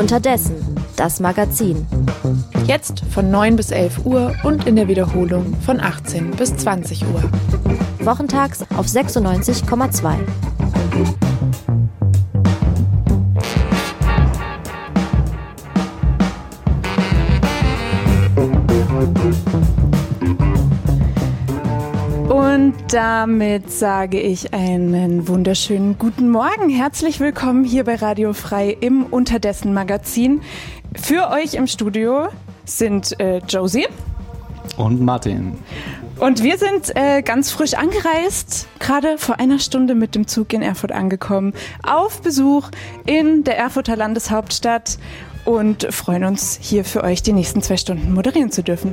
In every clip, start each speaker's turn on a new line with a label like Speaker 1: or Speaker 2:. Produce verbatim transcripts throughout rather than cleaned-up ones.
Speaker 1: Unterdessen, das Magazin.
Speaker 2: Jetzt von neun bis elf Uhr und in der Wiederholung von achtzehn bis zwanzig Uhr.
Speaker 1: Wochentags auf sechsundneunzig Komma zwei.
Speaker 2: Und damit sage ich einen wunderschönen guten Morgen. Herzlich willkommen hier bei Radio Frei im Unterdessen Magazin. Für euch im Studio sind äh, Josie
Speaker 3: und Martin.
Speaker 2: Und wir sind äh, ganz frisch angereist, gerade vor einer Stunde mit dem Zug in Erfurt angekommen, auf Besuch in der Erfurter Landeshauptstadt und freuen uns, hier für euch die nächsten zwei Stunden moderieren zu dürfen.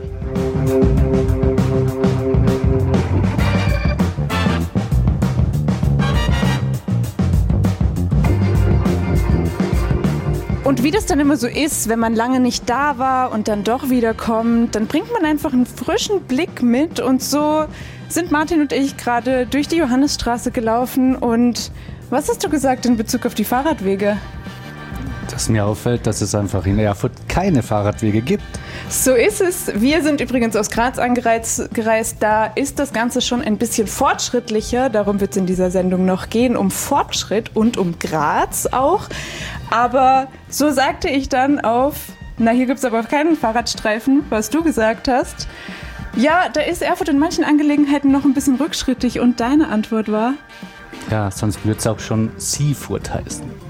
Speaker 2: Und wie das dann immer so ist, wenn man lange nicht da war und dann doch wiederkommt, dann bringt man einfach einen frischen Blick mit. Und so sind Martin und ich gerade durch die Johannisstraße gelaufen. Und was hast du gesagt in Bezug auf die Fahrradwege?
Speaker 3: Dass mir auffällt, dass es einfach in Erfurt keine Fahrradwege gibt.
Speaker 2: So ist es. Wir sind übrigens aus Graz angereist. Gereist. Da ist das Ganze schon ein bisschen fortschrittlicher. Darum wird es in dieser Sendung noch gehen, um Fortschritt und um Graz auch. Aber so sagte ich dann auf, na, hier gibt es aber keinen Fahrradstreifen, was du gesagt hast. Ja, da ist Erfurt in manchen Angelegenheiten noch ein bisschen rückschrittig. Und deine Antwort war?
Speaker 3: Ja, sonst würde es auch schon Seafurt heißen.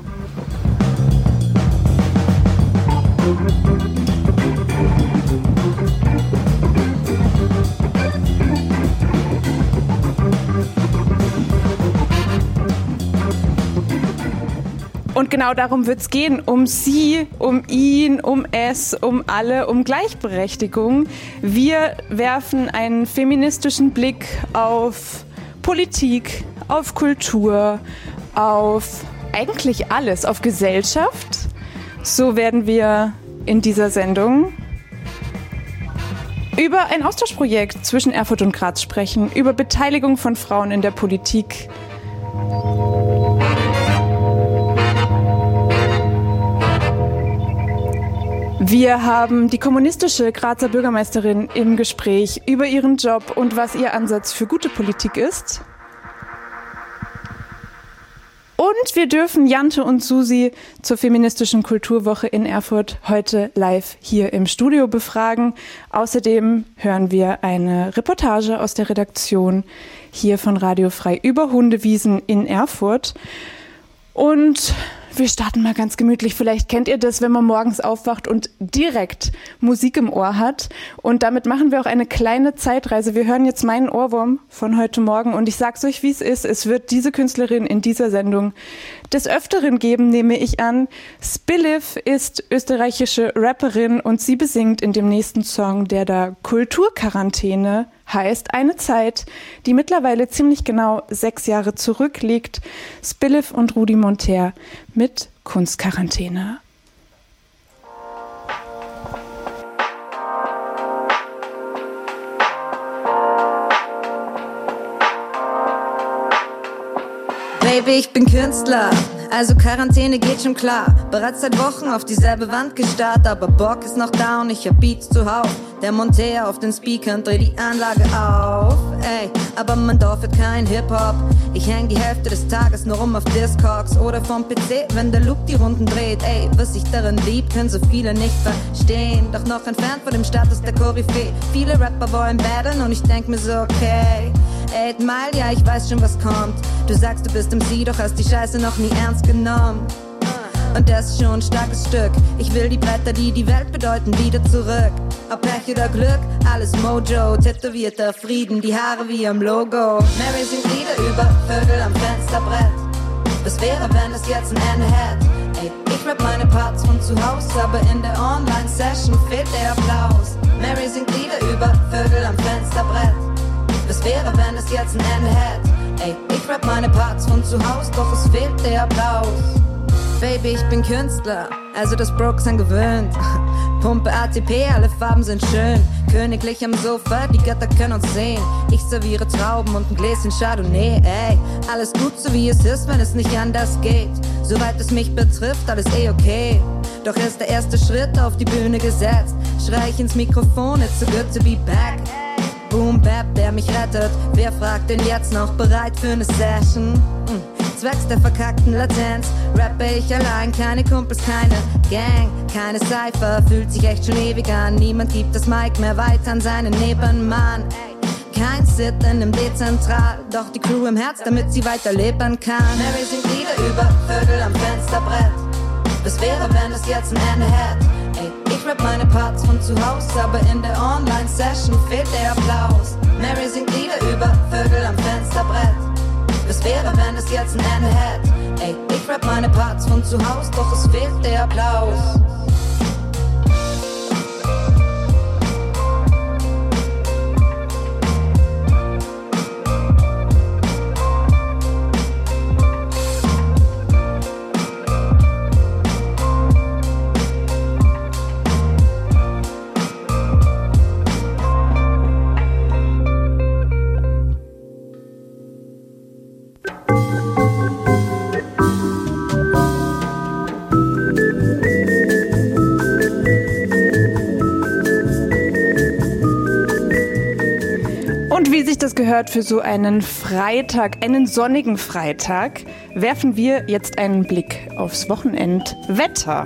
Speaker 2: Und genau darum wird es gehen, um sie, um ihn, um es, um alle, um Gleichberechtigung. Wir werfen einen feministischen Blick auf Politik, auf Kultur, auf eigentlich alles, auf Gesellschaft. So werden wir in dieser Sendung über ein Austauschprojekt zwischen Erfurt und Graz sprechen, über Beteiligung von Frauen in der Politik. Wir haben die kommunistische Grazer Bürgermeisterin im Gespräch über ihren Job und was ihr Ansatz für gute Politik ist. Und wir dürfen Jante und Susi zur feministischen Kulturwoche in Erfurt heute live hier im Studio befragen. Außerdem hören wir eine Reportage aus der Redaktion hier von Radio Frei über Hundewiesen in Erfurt. Und wir starten mal ganz gemütlich. Vielleicht kennt ihr das, wenn man morgens aufwacht und direkt Musik im Ohr hat. Und damit machen wir auch eine kleine Zeitreise. Wir hören jetzt meinen Ohrwurm von heute Morgen und ich sag's euch, wie es ist. Es wird diese Künstlerin in dieser Sendung des Öfteren geben, nehme ich an. Spilliv ist österreichische Rapperin und sie besingt in dem nächsten Song, der da Kulturquarantäne heißt, eine Zeit, die mittlerweile ziemlich genau sechs Jahre zurückliegt. Spilliv und Rudi Monter mit Kunstquarantäne.
Speaker 4: Baby, ich bin Künstler, also Quarantäne geht schon klar. Bereits seit Wochen auf dieselbe Wand gestarrt, aber Bock ist noch da und ich hab Beats zuhauf. Der Monter auf den Speakern, dreh die Anlage auf. Ey, aber mein Dorf wird kein Hip-Hop. Ich häng die Hälfte des Tages nur rum auf Discogs oder vom P C, wenn der Loop die Runden dreht. Ey, was ich darin lieb, können so viele nicht verstehen. Doch noch entfernt von dem Status der Koryphäe. Viele Rapper wollen battlen und ich denk mir so, okay, eight Mile, ja, ich weiß schon, was kommt. Du sagst, du bist M C, doch hast die Scheiße noch nie ernst genommen. Und das ist schon ein starkes Stück. Ich will die Bretter, die die Welt bedeuten, wieder zurück. Ob Pech oder Glück, alles Mojo. Tätowierter Frieden, die Haare wie am Logo. Mary singt Lieder über Vögel am Fensterbrett. Was wäre, wenn es jetzt ein Ende hätte? Ey, ich rap meine Parts von zu Hause, aber in der Online-Session fehlt der Applaus. Mary singt Lieder über Vögel am Fensterbrett. Was wäre, wenn es jetzt ein Ende hätte? Ey, ich rap meine Parts von zu Hause, doch es fehlt der Applaus. Baby, ich bin Künstler, also das Brokes angewöhnt. Pumpe A T P, alle Farben sind schön. Königlich am Sofa, die Götter können uns sehen. Ich serviere Trauben und ein Gläschen Chardonnay, ey. Alles gut, so wie es ist, wenn es nicht anders geht. Soweit es mich betrifft, alles eh okay. Doch erst der erste Schritt auf die Bühne gesetzt. Schrei ich ins Mikrofon, it's so good to be back. Boom Bap, der mich rettet. Wer fragt denn jetzt noch, bereit für ne Session? Hm. Zwecks der verkackten Latenz rappe ich allein, keine Kumpels, keine Gang, keine Cypher, fühlt sich echt schon ewig an. Niemand gibt das Mic mehr weiter an seinen Nebenmann. Kein Sitten im Dezentral, doch die Crew im Herz, damit sie weiterleben kann. Mary singt Lieder über Vögel am Fensterbrett. Was wäre, wenn es jetzt ein Ende hätte? Ey, ich rap meine Parts von zu Hause, aber in der Online-Session fehlt der Applaus. Mary singt Lieder über Vögel am Fensterbrett. Was wäre, wenn es jetzt ein Ende hätte? Ey, ich rap meine Parts von zu Hause, doch es fehlt der Applaus.
Speaker 2: Das gehört für so einen Freitag, einen sonnigen Freitag, werfen wir jetzt einen Blick aufs Wochenendwetter.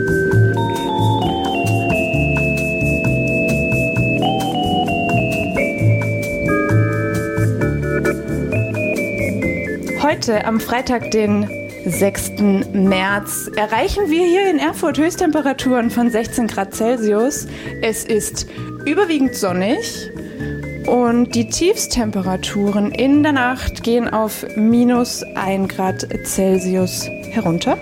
Speaker 2: Heute am Freitag, den sechsten März, erreichen wir hier in Erfurt Höchsttemperaturen von sechzehn Grad Celsius. Es ist überwiegend sonnig. Und die Tiefstemperaturen in der Nacht gehen auf minus ein Grad Celsius herunter.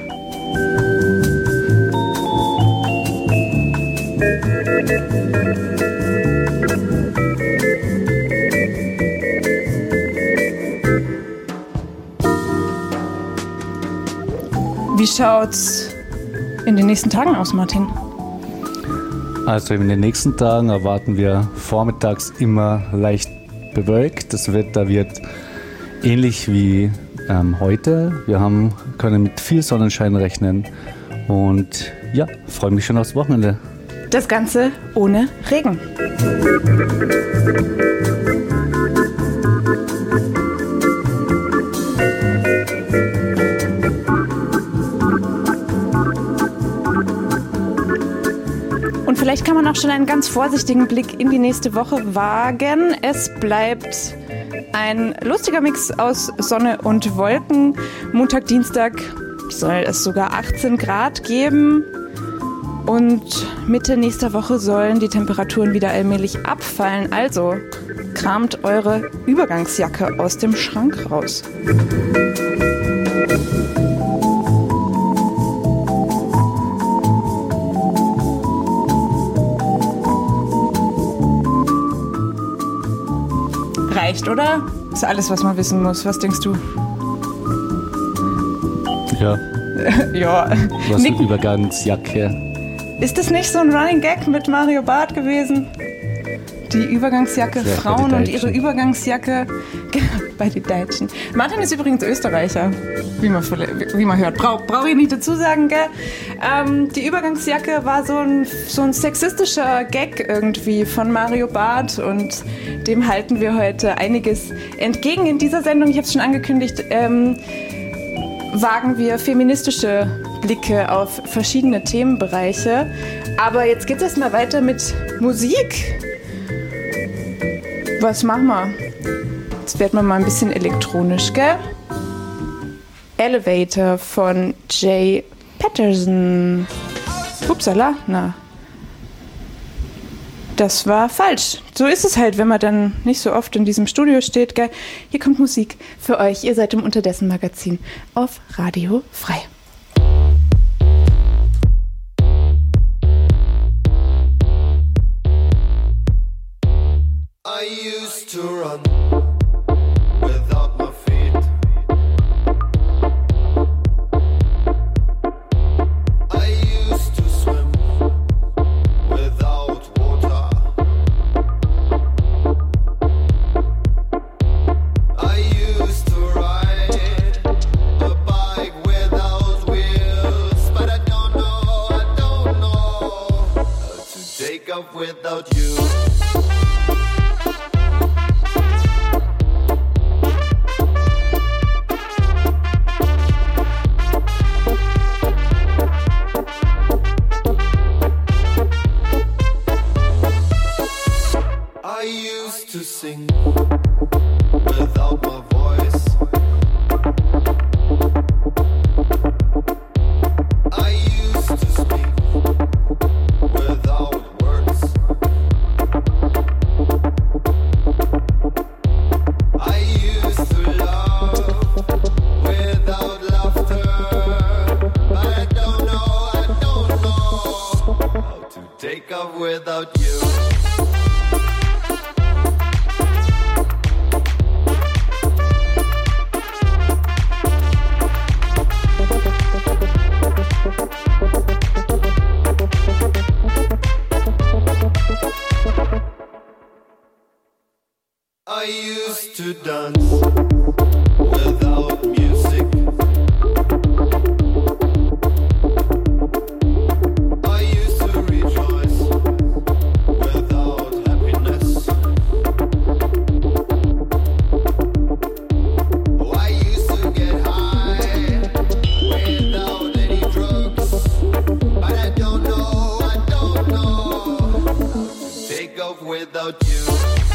Speaker 2: Wie schaut's in den nächsten Tagen aus, Martin?
Speaker 3: Also in den nächsten Tagen erwarten wir vormittags immer leicht bewölkt. Das Wetter wird ähnlich wie ähm, heute. Wir haben, können mit viel Sonnenschein rechnen und ja, freue mich schon aufs Wochenende.
Speaker 2: Das Ganze ohne Regen. Vielleicht kann man auch schon einen ganz vorsichtigen Blick in die nächste Woche wagen. Es bleibt ein lustiger Mix aus Sonne und Wolken. Montag, Dienstag soll es sogar achtzehn Grad geben. Und Mitte nächster Woche sollen die Temperaturen wieder allmählich abfallen. Also kramt eure Übergangsjacke aus dem Schrank raus. Reicht, oder? Ist alles, was man wissen muss. Was denkst du?
Speaker 3: Ja.
Speaker 2: Ja.
Speaker 3: Was eine Übergangsjacke.
Speaker 2: Ist das nicht so ein Running Gag mit Mario Barth gewesen? Die Übergangsjacke, ja, Frauen und ihre Übergangsjacke bei den Deutschen. Martin ist übrigens Österreicher, wie man, wie man hört. Brauche brauch ich nicht dazu sagen, gell? Ähm, die Übergangsjacke war so ein, so ein sexistischer Gag irgendwie von Mario Barth und dem halten wir heute einiges entgegen. In dieser Sendung, ich habe es schon angekündigt, ähm, wagen wir feministische Blicke auf verschiedene Themenbereiche. Aber jetzt geht es erstmal weiter mit Musik. Was machen wir? Jetzt werden wir mal ein bisschen elektronisch, gell? Elevator von Jay Patterson. Upsala, na. Das war falsch. So ist es halt, wenn man dann nicht so oft in diesem Studio steht, gell? Hier kommt Musik für euch. Ihr seid im Unterdessen-Magazin auf Radio Frei.
Speaker 5: I used to run without my feet. I used to swim without water. I used to ride a bike without up without you. I used to sing without my voice. I used to speak without words. I used to love without laughter. But I don't know, I don't know how to take off without you. I used to dance without music. I used to rejoice without happiness. Oh, I used to get high without any drugs. But I don't know, I don't know how to take off without you.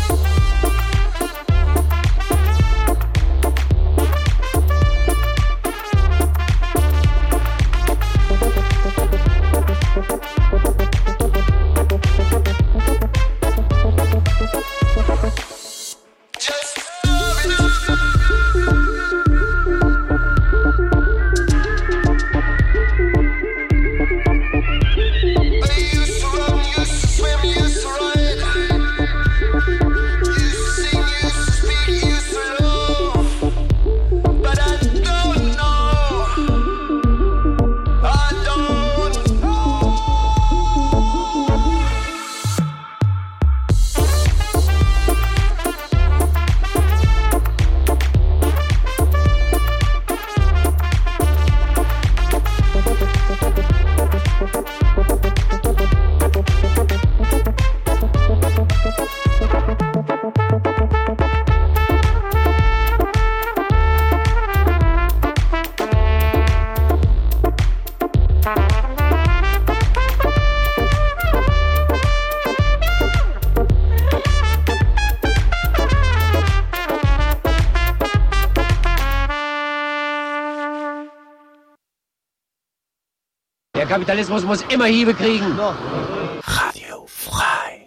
Speaker 6: Der Kapitalismus muss immer Hiebe kriegen.
Speaker 7: Radio frei.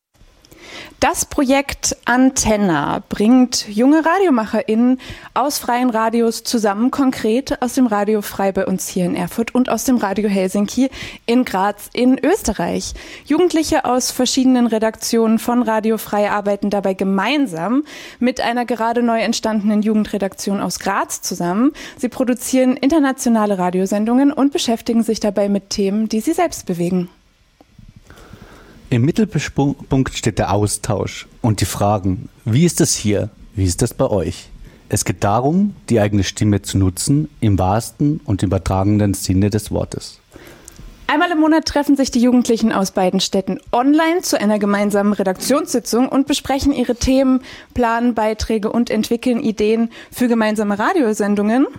Speaker 2: Das Projekt Antenna bringt junge RadiomacherInnen aus freien Radios zusammen, konkret aus dem Radio Frei bei uns hier in Erfurt und aus dem Radio Helsinki in Graz in Österreich. Jugendliche aus verschiedenen Redaktionen von Radio Frei arbeiten dabei gemeinsam mit einer gerade neu entstandenen Jugendredaktion aus Graz zusammen. Sie produzieren internationale Radiosendungen und beschäftigen sich dabei mit Themen, die sie selbst bewegen.
Speaker 3: Im Mittelpunkt steht der Austausch und die Fragen, wie ist es hier, wie ist es bei euch? Es geht darum, die eigene Stimme zu nutzen, im wahrsten und übertragenen Sinne des Wortes.
Speaker 2: Einmal im Monat treffen sich die Jugendlichen aus beiden Städten online zu einer gemeinsamen Redaktionssitzung und besprechen ihre Themen, planen Beiträge und entwickeln Ideen für gemeinsame Radiosendungen.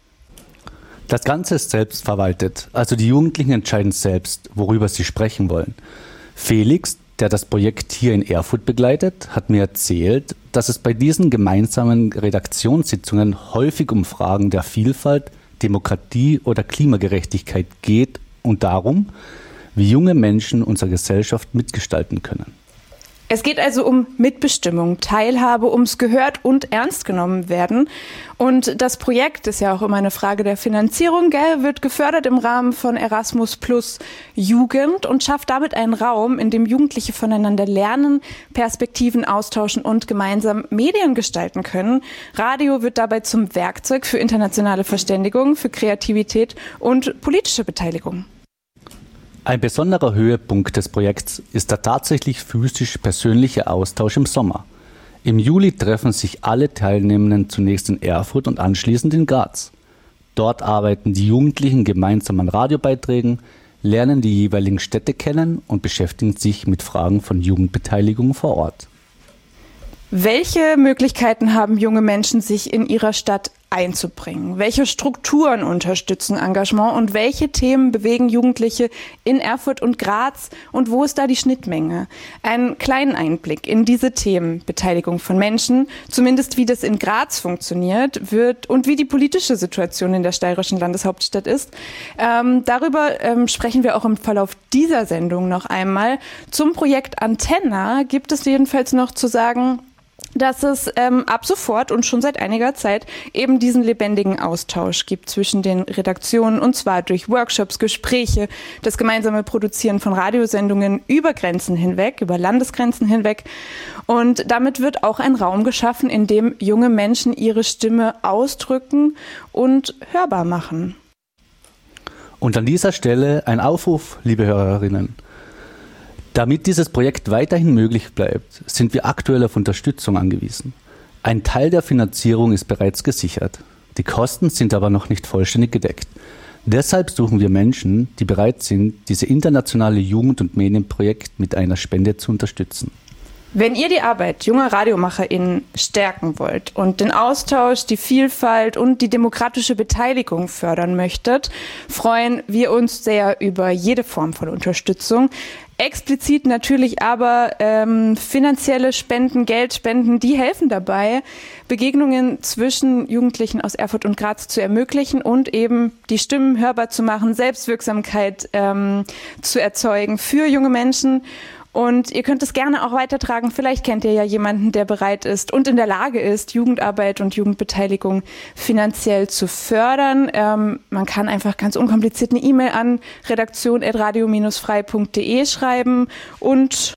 Speaker 3: Das Ganze ist selbstverwaltet, also die Jugendlichen entscheiden selbst, worüber sie sprechen wollen. Felix, der das Projekt hier in Erfurt begleitet, hat mir erzählt, dass es bei diesen gemeinsamen Redaktionssitzungen häufig um Fragen der Vielfalt, Demokratie oder Klimagerechtigkeit geht und darum, wie junge Menschen unsere Gesellschaft mitgestalten können.
Speaker 2: Es geht also um Mitbestimmung, Teilhabe, ums gehört und ernst genommen werden. Und das Projekt ist ja auch immer eine Frage der Finanzierung, gell, wird gefördert im Rahmen von Erasmus Plus Jugend und schafft damit einen Raum, in dem Jugendliche voneinander lernen, Perspektiven austauschen und gemeinsam Medien gestalten können. Radio wird dabei zum Werkzeug für internationale Verständigung, für Kreativität und politische Beteiligung.
Speaker 3: Ein besonderer Höhepunkt des Projekts ist der tatsächlich physisch persönliche Austausch im Sommer. Im Juli treffen sich alle Teilnehmenden zunächst in Erfurt und anschließend in Graz. Dort arbeiten die Jugendlichen gemeinsam an Radiobeiträgen, lernen die jeweiligen Städte kennen und beschäftigen sich mit Fragen von Jugendbeteiligung vor Ort.
Speaker 2: Welche Möglichkeiten haben junge Menschen, sich in ihrer Stadt einzubringen? Welche Strukturen unterstützen Engagement und welche Themen bewegen Jugendliche in Erfurt und Graz und wo ist da die Schnittmenge? Einen kleinen Einblick in diese Themen, Beteiligung von Menschen, zumindest wie das in Graz funktioniert wird und wie die politische Situation in der steirischen Landeshauptstadt ist. Ähm, darüber ähm, sprechen wir auch im Verlauf dieser Sendung noch einmal. Zum Projekt Antenna gibt es jedenfalls noch zu sagen, dass es ähm, ab sofort und schon seit einiger Zeit eben diesen lebendigen Austausch gibt zwischen den Redaktionen, und zwar durch Workshops, Gespräche, das gemeinsame Produzieren von Radiosendungen über Grenzen hinweg, über Landesgrenzen hinweg. Und damit wird auch ein Raum geschaffen, in dem junge Menschen ihre Stimme ausdrücken und hörbar machen.
Speaker 3: Und an dieser Stelle ein Aufruf, liebe Hörerinnen. Damit dieses Projekt weiterhin möglich bleibt, sind wir aktuell auf Unterstützung angewiesen. Ein Teil der Finanzierung ist bereits gesichert. Die Kosten sind aber noch nicht vollständig gedeckt. Deshalb suchen wir Menschen, die bereit sind, diese internationale Jugend- und Medienprojekt mit einer Spende zu unterstützen.
Speaker 2: Wenn ihr die Arbeit junger RadiomacherInnen stärken wollt und den Austausch, die Vielfalt und die demokratische Beteiligung fördern möchtet, freuen wir uns sehr über jede Form von Unterstützung. Explizit natürlich aber ähm, finanzielle Spenden, Geldspenden, die helfen dabei, Begegnungen zwischen Jugendlichen aus Erfurt und Graz zu ermöglichen und eben die Stimmen hörbar zu machen, Selbstwirksamkeit ähm, zu erzeugen für junge Menschen. Und ihr könnt es gerne auch weitertragen. Vielleicht kennt ihr ja jemanden, der bereit ist und in der Lage ist, Jugendarbeit und Jugendbeteiligung finanziell zu fördern. Ähm, man kann einfach ganz unkompliziert eine E-Mail an redaktion at radio dash frei punkt de schreiben. Und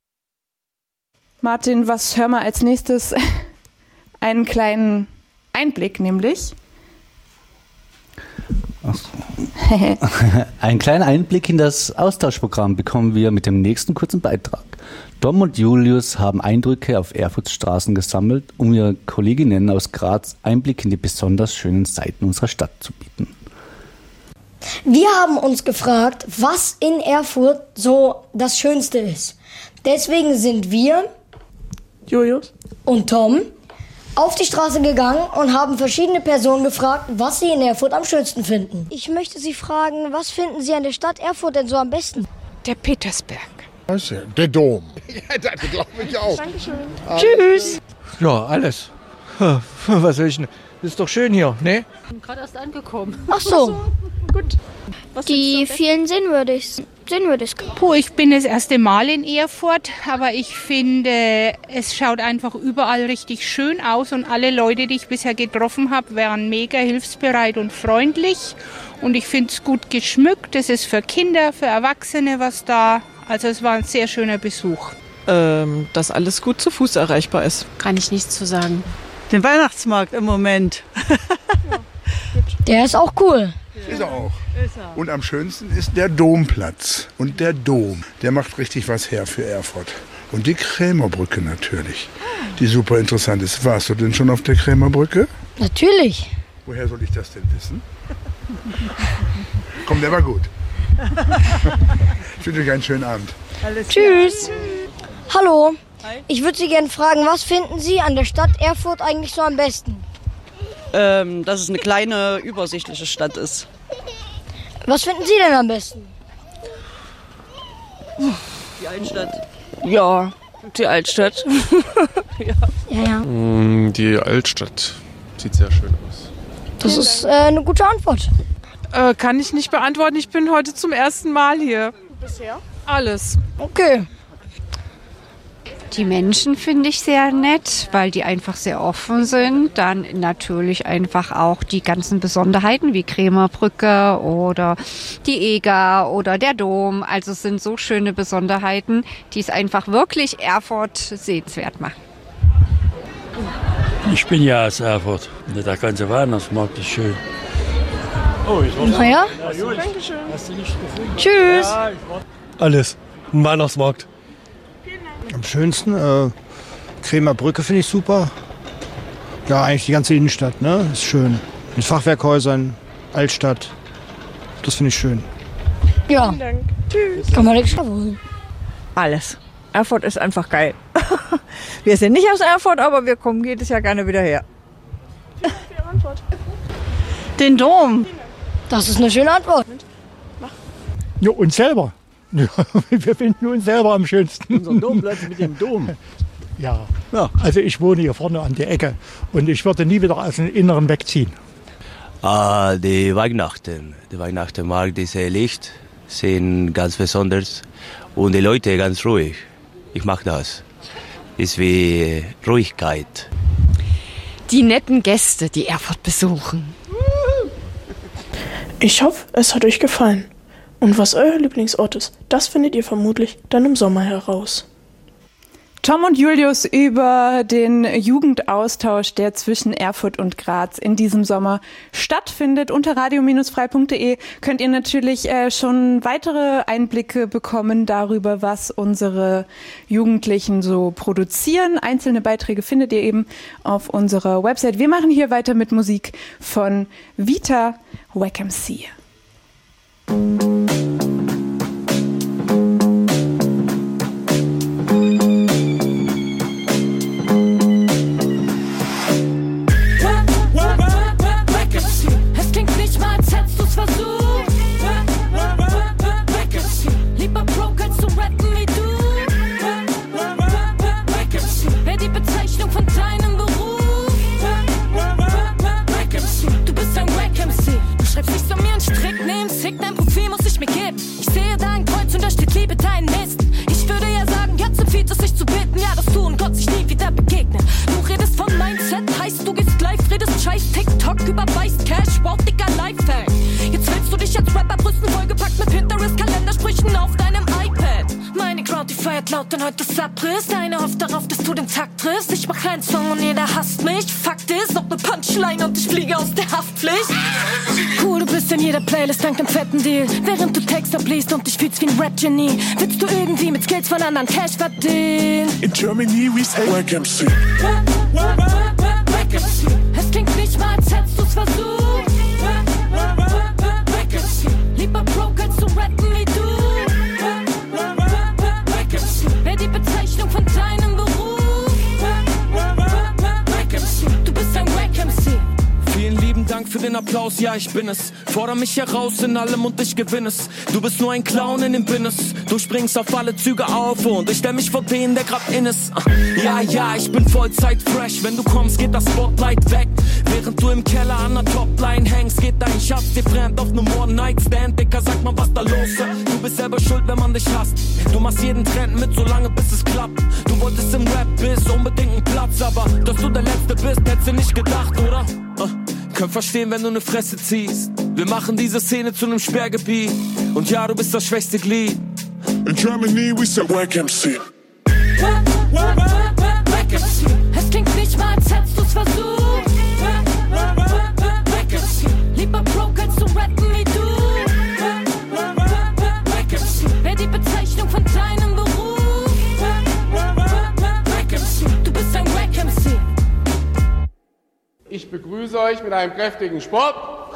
Speaker 2: Martin, was hören wir als nächstes? Einen kleinen Einblick nämlich.
Speaker 3: Einen kleinen Einblick in das Austauschprogramm bekommen wir mit dem nächsten kurzen Beitrag. Dom und Julius haben Eindrücke auf Erfurts Straßen gesammelt, um ihren Kolleginnen aus Graz Einblick in die besonders schönen Seiten unserer Stadt zu bieten.
Speaker 8: Wir haben uns gefragt, was in Erfurt so das Schönste ist. Deswegen sind wir,
Speaker 2: Julius
Speaker 8: und Tom, auf die Straße gegangen und haben verschiedene Personen gefragt, was sie in Erfurt am schönsten finden.
Speaker 9: Ich möchte Sie fragen, was finden Sie an der Stadt Erfurt denn so am besten?
Speaker 10: Der Petersberg.
Speaker 11: Der Dom. Ja, das glaube ich auch.
Speaker 10: Dankeschön.
Speaker 11: Alles
Speaker 10: Tschüss.
Speaker 12: Ja, alles. Was soll ich denn? Ist doch schön hier, ne?
Speaker 13: Ich bin gerade erst angekommen.
Speaker 9: Ach so.
Speaker 10: Ach so. Gut.
Speaker 9: Was Die vielen Sehenswürdiges.
Speaker 10: Puh, ich bin das erste Mal in Erfurt, aber ich finde, es schaut einfach überall richtig schön aus und alle Leute, die ich bisher getroffen habe, waren mega hilfsbereit und freundlich und ich finde es gut geschmückt. Es ist für Kinder, für Erwachsene was da. Also es war ein sehr schöner Besuch.
Speaker 14: Ähm, dass alles gut zu Fuß erreichbar ist.
Speaker 13: Kann ich nichts zu sagen.
Speaker 15: Den Weihnachtsmarkt im Moment.
Speaker 8: Ja, der ist auch cool.
Speaker 11: Ist er auch. Und am schönsten ist der Domplatz. Und der Dom, der macht richtig was her für Erfurt. Und die Krämerbrücke natürlich, die super interessant ist. Warst du denn schon auf der Krämerbrücke?
Speaker 8: Natürlich.
Speaker 11: Woher soll ich das denn wissen? Komm, der war gut. Ich wünsche euch einen schönen Abend.
Speaker 8: Alles Tschüss. Hallo. Hi. Ich würde Sie gerne fragen, was finden Sie an der Stadt Erfurt eigentlich so am besten?
Speaker 16: Ähm, dass es eine kleine, übersichtliche Stadt ist.
Speaker 8: Was finden Sie denn am besten?
Speaker 16: Die Altstadt.
Speaker 17: Ja, die Altstadt.
Speaker 8: ja. Ja, ja.
Speaker 18: Die Altstadt sieht sehr schön aus.
Speaker 8: Das ist äh, eine gute Antwort.
Speaker 14: Äh, kann ich nicht beantworten. Ich bin heute zum ersten Mal hier.
Speaker 10: Bisher?
Speaker 14: Alles.
Speaker 8: Okay.
Speaker 13: Die Menschen finde ich sehr nett, weil die einfach sehr offen sind. Dann natürlich einfach auch die ganzen Besonderheiten wie Krämerbrücke oder die Eger oder der Dom. Also es sind so schöne Besonderheiten, die es einfach wirklich Erfurt sehenswert machen.
Speaker 19: Ich bin ja aus Erfurt. Der ganze Weihnachtsmarkt ist schön.
Speaker 8: Oh, ich war naja.
Speaker 14: Dankeschön.
Speaker 19: Hast du nichts gefunden?
Speaker 8: Tschüss.
Speaker 19: Ja,
Speaker 20: alles. Ein Weihnachtsmarkt.
Speaker 21: Am schönsten, äh, Krämerbrücke finde ich super. Ja, eigentlich die ganze Innenstadt, ne? Ist schön. Mit Fachwerkhäusern, Altstadt. Das finde ich schön.
Speaker 8: Ja.
Speaker 14: Vielen Dank.
Speaker 15: Tschüss.
Speaker 8: Kann man nichts holen.
Speaker 15: Alles. Erfurt ist einfach geil. Wir sind nicht aus Erfurt, aber wir kommen jedes Jahr gerne wieder her. Den Dom.
Speaker 8: Das ist eine schöne Antwort.
Speaker 21: Ja, uns selber. Ja, wir finden uns selber am schönsten.
Speaker 1: Unser Domplatz mit dem Dom.
Speaker 21: Ja. ja, also ich wohne hier vorne an der Ecke und ich würde nie wieder aus dem Inneren wegziehen.
Speaker 22: Ah, die Weihnachten. Die Weihnachtenmarkt, diese Licht sind ganz besonders und die Leute ganz ruhig. Ich mag das. Ist wie Ruhigkeit.
Speaker 23: Die netten Gäste, die Erfurt besuchen.
Speaker 24: Ich hoffe, es hat euch gefallen. Und was euer Lieblingsort ist, das findet ihr vermutlich dann im Sommer heraus.
Speaker 2: Tom und Julius über den Jugendaustausch, der zwischen Erfurt und Graz in diesem Sommer stattfindet. Unter radio Bindestrich frei Punkt de könnt ihr natürlich äh, schon weitere Einblicke bekommen darüber, was unsere Jugendlichen so produzieren. Einzelne Beiträge findet ihr eben auf unserer Website. Wir machen hier weiter mit Musik von Vita Wack M C.
Speaker 25: Laut und heute ist Abriss. Deine hofft darauf, dass du den Takt triffst. Ich mach einen Song und jeder hasst mich. Fakt ist, noch ne Punchline und ich fliege aus der Haftpflicht. Cool, du bist in jeder Playlist dank dem fetten Deal. Während du Text abliest und dich fühlst wie ein Rap-Genie, willst du irgendwie mit Skills von anderen Cash verdienen.
Speaker 5: In Germany we say Wack M C.
Speaker 25: Wack M C. Es klingt nicht mal, als hättest du's versucht. Wack M C. Lieber broke als zu rappen wie du. Die Bezeichnung von deinem Beruf. Wack M C, du bist ein Wack M C.
Speaker 26: Vielen lieben Dank für den Applaus, ja ich bin es. Forder mich heraus in allem und ich gewinne es. Du bist nur ein Clown in dem Business. Du springst auf alle Züge auf und ich stell mich vor den, der grad in ist. Ja, ja, ich bin Vollzeit fresh. Wenn du kommst, geht das Spotlight weg. Während du im Keller an der Topline hängst, geht dein Schatz dir fremd auf nem One-Night-Stand. Dicker, sag mal, was da los ist. Du bist selber schuld, wenn man dich hasst. Du machst jeden Trend mit, solange bis es klappt. Du wolltest im Rap bis unbedingt einen Platz, aber dass du der Letzte bist, hättest du nicht gedacht, oder? Uh, könnt verstehen, wenn du ne Fresse ziehst. Wir machen diese Szene zu nem Sperrgebiet. Und ja, du bist das schwächste Glied.
Speaker 5: In Germany we say Wack M C.
Speaker 25: Wack M C. Es klingt nicht mal, als hättest du's versucht. Wack M C. Lieber broke als zu rappen wie du. Wack M C. Wer die Bezeichnung von deinem Beruf. Wack M C. Du bist ein Wack M C.
Speaker 27: Ich begrüße euch mit einem kräftigen Sport.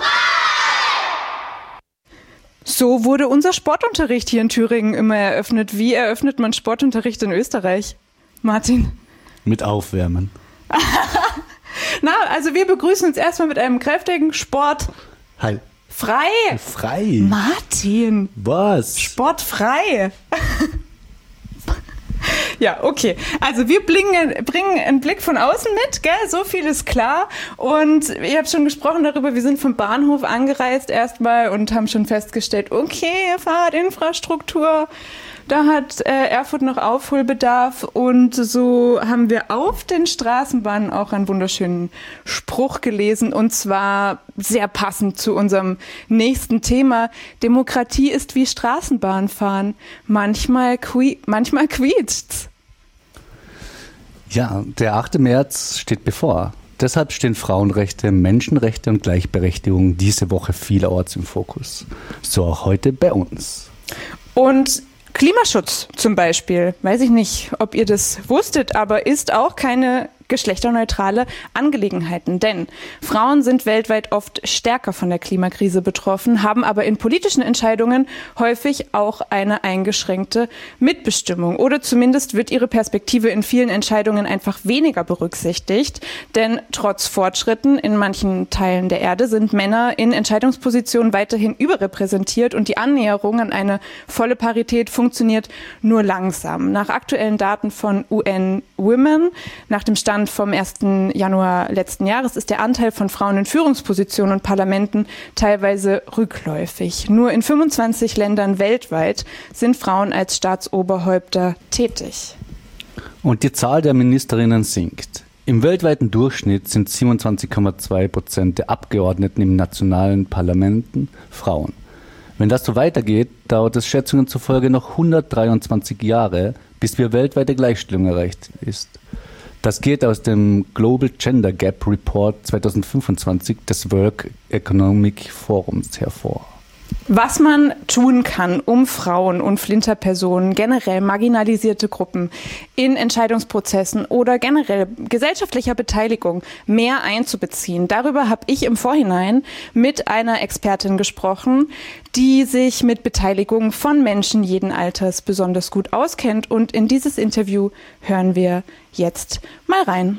Speaker 2: So wurde unser Sportunterricht hier in Thüringen immer eröffnet. Wie eröffnet man Sportunterricht in Österreich? Martin?
Speaker 3: Mit Aufwärmen.
Speaker 2: Na, also wir begrüßen uns erstmal mit einem kräftigen Sport.
Speaker 3: Heil.
Speaker 2: Frei.
Speaker 3: Frei.
Speaker 2: Martin.
Speaker 3: Was?
Speaker 2: Sportfrei. Ja, okay. Also wir bringen, bringen einen Blick von außen mit, gell? So viel ist klar. Und ihr habt schon gesprochen darüber, wir sind vom Bahnhof angereist erstmal und haben schon festgestellt, okay, Fahrradinfrastruktur, da hat äh, Erfurt noch Aufholbedarf. Und so haben wir auf den Straßenbahnen auch einen wunderschönen Spruch gelesen, und zwar sehr passend zu unserem nächsten Thema. Demokratie ist wie Straßenbahnfahren. Manchmal, qui- manchmal quietscht's.
Speaker 3: Ja, der achte März steht bevor. Deshalb stehen Frauenrechte, Menschenrechte und Gleichberechtigung diese Woche vielerorts im Fokus. So auch heute bei uns.
Speaker 2: Und Klimaschutz zum Beispiel, weiß ich nicht, ob ihr das wusstet, aber ist auch keine geschlechterneutrale Angelegenheiten. Denn Frauen sind weltweit oft stärker von der Klimakrise betroffen, haben aber in politischen Entscheidungen häufig auch eine eingeschränkte Mitbestimmung. Oder zumindest wird ihre Perspektive in vielen Entscheidungen einfach weniger berücksichtigt. Denn trotz Fortschritten in manchen Teilen der Erde sind Männer in Entscheidungspositionen weiterhin überrepräsentiert und die Annäherung an eine volle Parität funktioniert nur langsam. Nach aktuellen Daten von U N Women, nach dem Stand vom ersten Januar letzten Jahres, ist der Anteil von Frauen in Führungspositionen und Parlamenten teilweise rückläufig. Nur in fünfundzwanzig Ländern weltweit sind Frauen als Staatsoberhäupter tätig.
Speaker 3: Und die Zahl der Ministerinnen sinkt. Im weltweiten Durchschnitt sind siebenundzwanzig Komma zwei Prozent der Abgeordneten im nationalen Parlamenten Frauen. Wenn das so weitergeht, dauert es Schätzungen zufolge noch hundertdreiundzwanzig Jahre, bis wir weltweite Gleichstellung erreicht ist. Das geht aus dem Global Gender Gap Report zweitausendfünfundzwanzig des World Economic Forums hervor.
Speaker 2: Was man tun kann, um Frauen und Flinterpersonen, generell marginalisierte Gruppen in Entscheidungsprozessen oder generell gesellschaftlicher Beteiligung mehr einzubeziehen. Darüber habe ich im Vorhinein mit einer Expertin gesprochen, die sich mit Beteiligung von Menschen jeden Alters besonders gut auskennt. Und in dieses Interview hören wir jetzt mal rein.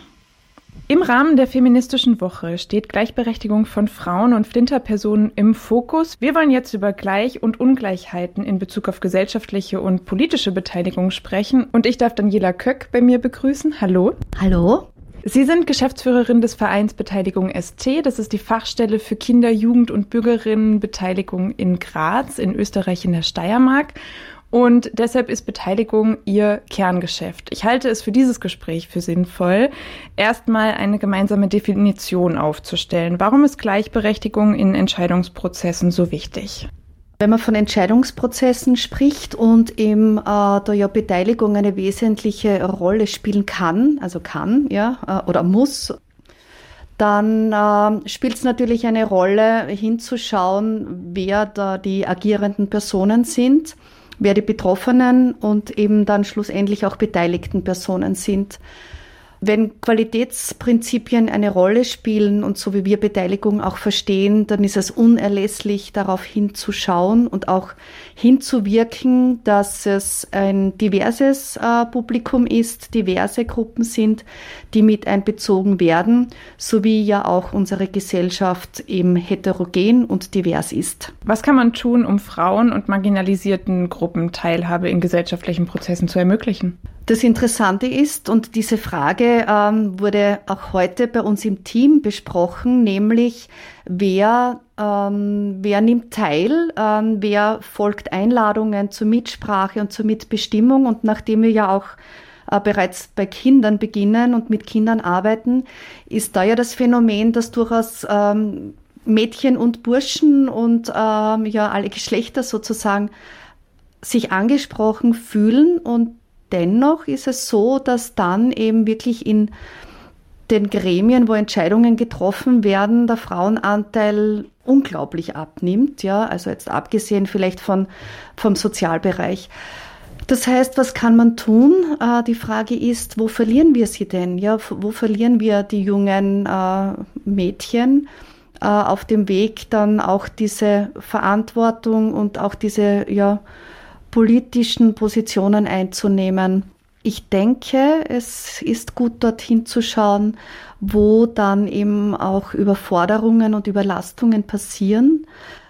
Speaker 2: Im Rahmen der feministischen Woche steht Gleichberechtigung von Frauen und Flinterpersonen im Fokus. Wir wollen jetzt über Gleich- und Ungleichheiten in Bezug auf gesellschaftliche und politische Beteiligung sprechen. Und ich darf Daniela Köck bei mir begrüßen. Hallo.
Speaker 1: Hallo.
Speaker 2: Sie sind Geschäftsführerin des Vereins Beteiligung S T. Das ist die Fachstelle für Kinder-, Jugend- und Bürgerinnenbeteiligung in Graz, in Österreich, in der Steiermark. Und deshalb ist Beteiligung Ihr Kerngeschäft. Ich halte es für dieses Gespräch für sinnvoll, erstmal eine gemeinsame Definition aufzustellen. Warum ist Gleichberechtigung in Entscheidungsprozessen so wichtig?
Speaker 1: Wenn man von Entscheidungsprozessen spricht und eben äh, da ja Beteiligung eine wesentliche Rolle spielen kann, also kann, ja, äh, oder muss, dann äh, spielt es natürlich eine Rolle, hinzuschauen, wer da die agierenden Personen sind, wer die Betroffenen und eben dann schlussendlich auch beteiligten Personen sind. Wenn Qualitätsprinzipien eine Rolle spielen und so wie wir Beteiligung auch verstehen, dann ist es unerlässlich, darauf hinzuschauen und auch hinzuwirken, dass es ein diverses äh, Publikum ist, diverse Gruppen sind, die mit einbezogen werden, sowie ja auch unsere Gesellschaft eben heterogen und divers ist.
Speaker 2: Was kann man tun, um Frauen und marginalisierten Gruppen Teilhabe in gesellschaftlichen Prozessen zu ermöglichen?
Speaker 1: Das Interessante ist, und diese Frage ähm, wurde auch heute bei uns im Team besprochen, nämlich wer, ähm, wer nimmt teil, ähm, wer folgt Einladungen zur Mitsprache und zur Mitbestimmung. Und nachdem wir ja auch äh, bereits bei Kindern beginnen und mit Kindern arbeiten, ist da ja das Phänomen, dass durchaus ähm, Mädchen und Burschen und ähm, ja alle Geschlechter sozusagen sich angesprochen fühlen. Und dennoch ist es so, dass dann eben wirklich in den Gremien, wo Entscheidungen getroffen werden, der Frauenanteil unglaublich abnimmt. Ja, also jetzt abgesehen vielleicht von, vom Sozialbereich. Das heißt, was kann man tun? Äh, die Frage ist, wo verlieren wir sie denn? Ja, wo verlieren wir die jungen äh, Mädchen äh, auf dem Weg, dann auch diese Verantwortung und auch diese, ja, politischen Positionen einzunehmen. Ich denke, es ist gut, dorthin zu schauen, wo dann eben auch Überforderungen und Überlastungen passieren,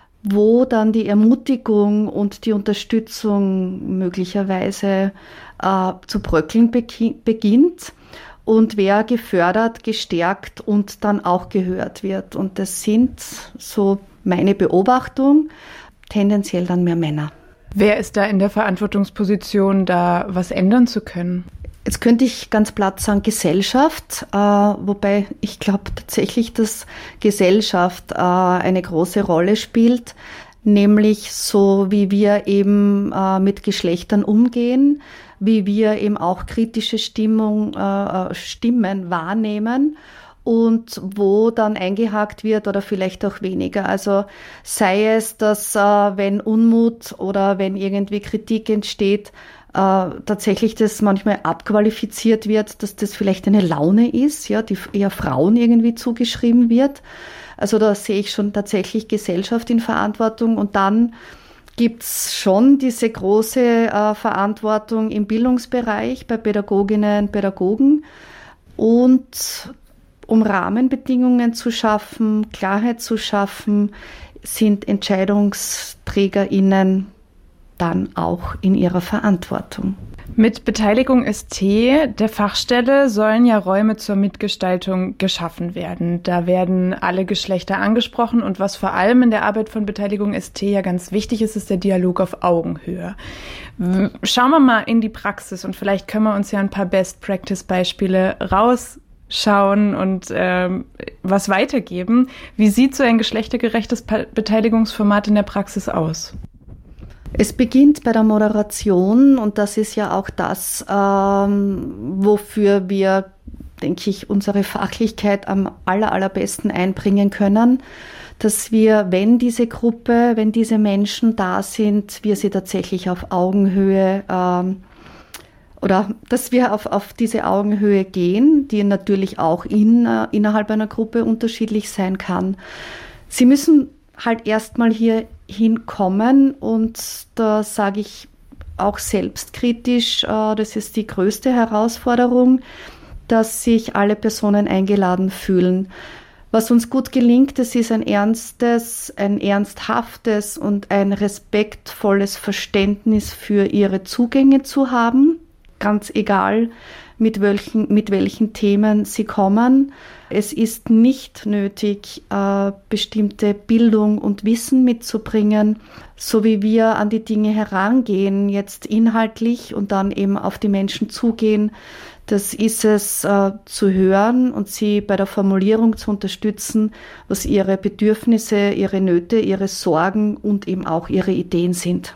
Speaker 1: wo dann die Ermutigung und die Unterstützung möglicherweise äh, zu bröckeln be- beginnt und wer gefördert, gestärkt und dann auch gehört wird. Und das sind, so meine Beobachtung, tendenziell dann mehr Männer.
Speaker 2: Wer ist da in der Verantwortungsposition, da was ändern zu können?
Speaker 1: Jetzt könnte ich ganz platt sagen Gesellschaft, äh, wobei ich glaube tatsächlich, dass Gesellschaft äh, eine große Rolle spielt, nämlich so wie wir eben äh, mit Geschlechtern umgehen, wie wir eben auch kritische Stimmung, äh, Stimmen wahrnehmen. Und wo dann eingehakt wird oder vielleicht auch weniger. Also sei es, dass äh, wenn Unmut oder wenn irgendwie Kritik entsteht, tatsächlich das manchmal abqualifiziert wird, dass das vielleicht eine Laune ist, ja, die eher Frauen irgendwie zugeschrieben wird. Also da sehe ich schon tatsächlich Gesellschaft in Verantwortung. Und dann gibt's schon diese große äh, Verantwortung im Bildungsbereich bei Pädagoginnen und Pädagogen. Und um Rahmenbedingungen zu schaffen, Klarheit zu schaffen, sind EntscheidungsträgerInnen dann auch in ihrer Verantwortung.
Speaker 2: Mit Beteiligung ist T der Fachstelle sollen ja Räume zur Mitgestaltung geschaffen werden. Da werden alle Geschlechter angesprochen und was vor allem in der Arbeit von Beteiligung ist T ja ganz wichtig ist, ist der Dialog auf Augenhöhe. Schauen wir mal in die Praxis und vielleicht können wir uns ja ein paar Best-Practice-Beispiele rausschauen und ähm, was weitergeben. Wie sieht so ein geschlechtergerechtes Beteiligungsformat in der Praxis aus?
Speaker 1: Es beginnt bei der Moderation und das ist ja auch das, ähm, wofür wir, denke ich, unsere Fachlichkeit am aller, allerbesten einbringen können, dass wir, wenn diese Gruppe, wenn diese Menschen da sind, wir sie tatsächlich auf Augenhöhe ähm, oder dass wir auf, auf diese Augenhöhe gehen, die natürlich auch in, äh, innerhalb einer Gruppe unterschiedlich sein kann. Sie müssen halt erstmal hier hinkommen und da sage ich auch selbstkritisch, äh, das ist die größte Herausforderung, dass sich alle Personen eingeladen fühlen. Was uns gut gelingt, das ist ein ernstes, ein ernsthaftes und ein respektvolles Verständnis für ihre Zugänge zu haben, ganz egal, mit welchen, mit welchen Themen sie kommen. Es ist nicht nötig, äh, bestimmte Bildung und Wissen mitzubringen, so wie wir an die Dinge herangehen, jetzt inhaltlich und dann eben auf die Menschen zugehen. Das ist es, äh, zu hören und sie bei der Formulierung zu unterstützen, was ihre Bedürfnisse, ihre Nöte, ihre Sorgen und eben auch ihre Ideen sind.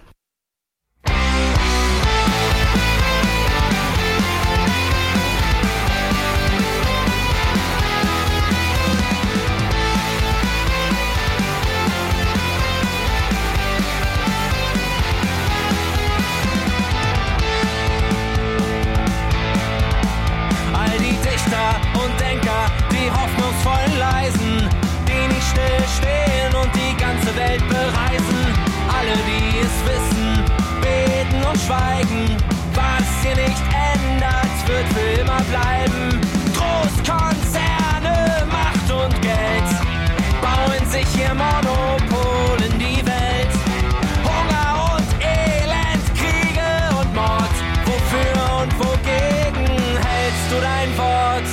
Speaker 26: Stehen und die ganze Welt bereisen. Alle, die es wissen, beten und schweigen. Was hier nicht ändert, wird für immer bleiben. Großkonzerne, Macht und Geld bauen sich ihr Monopol in die Welt. Hunger und Elend, Kriege und Mord. Wofür und wogegen hältst du dein Wort?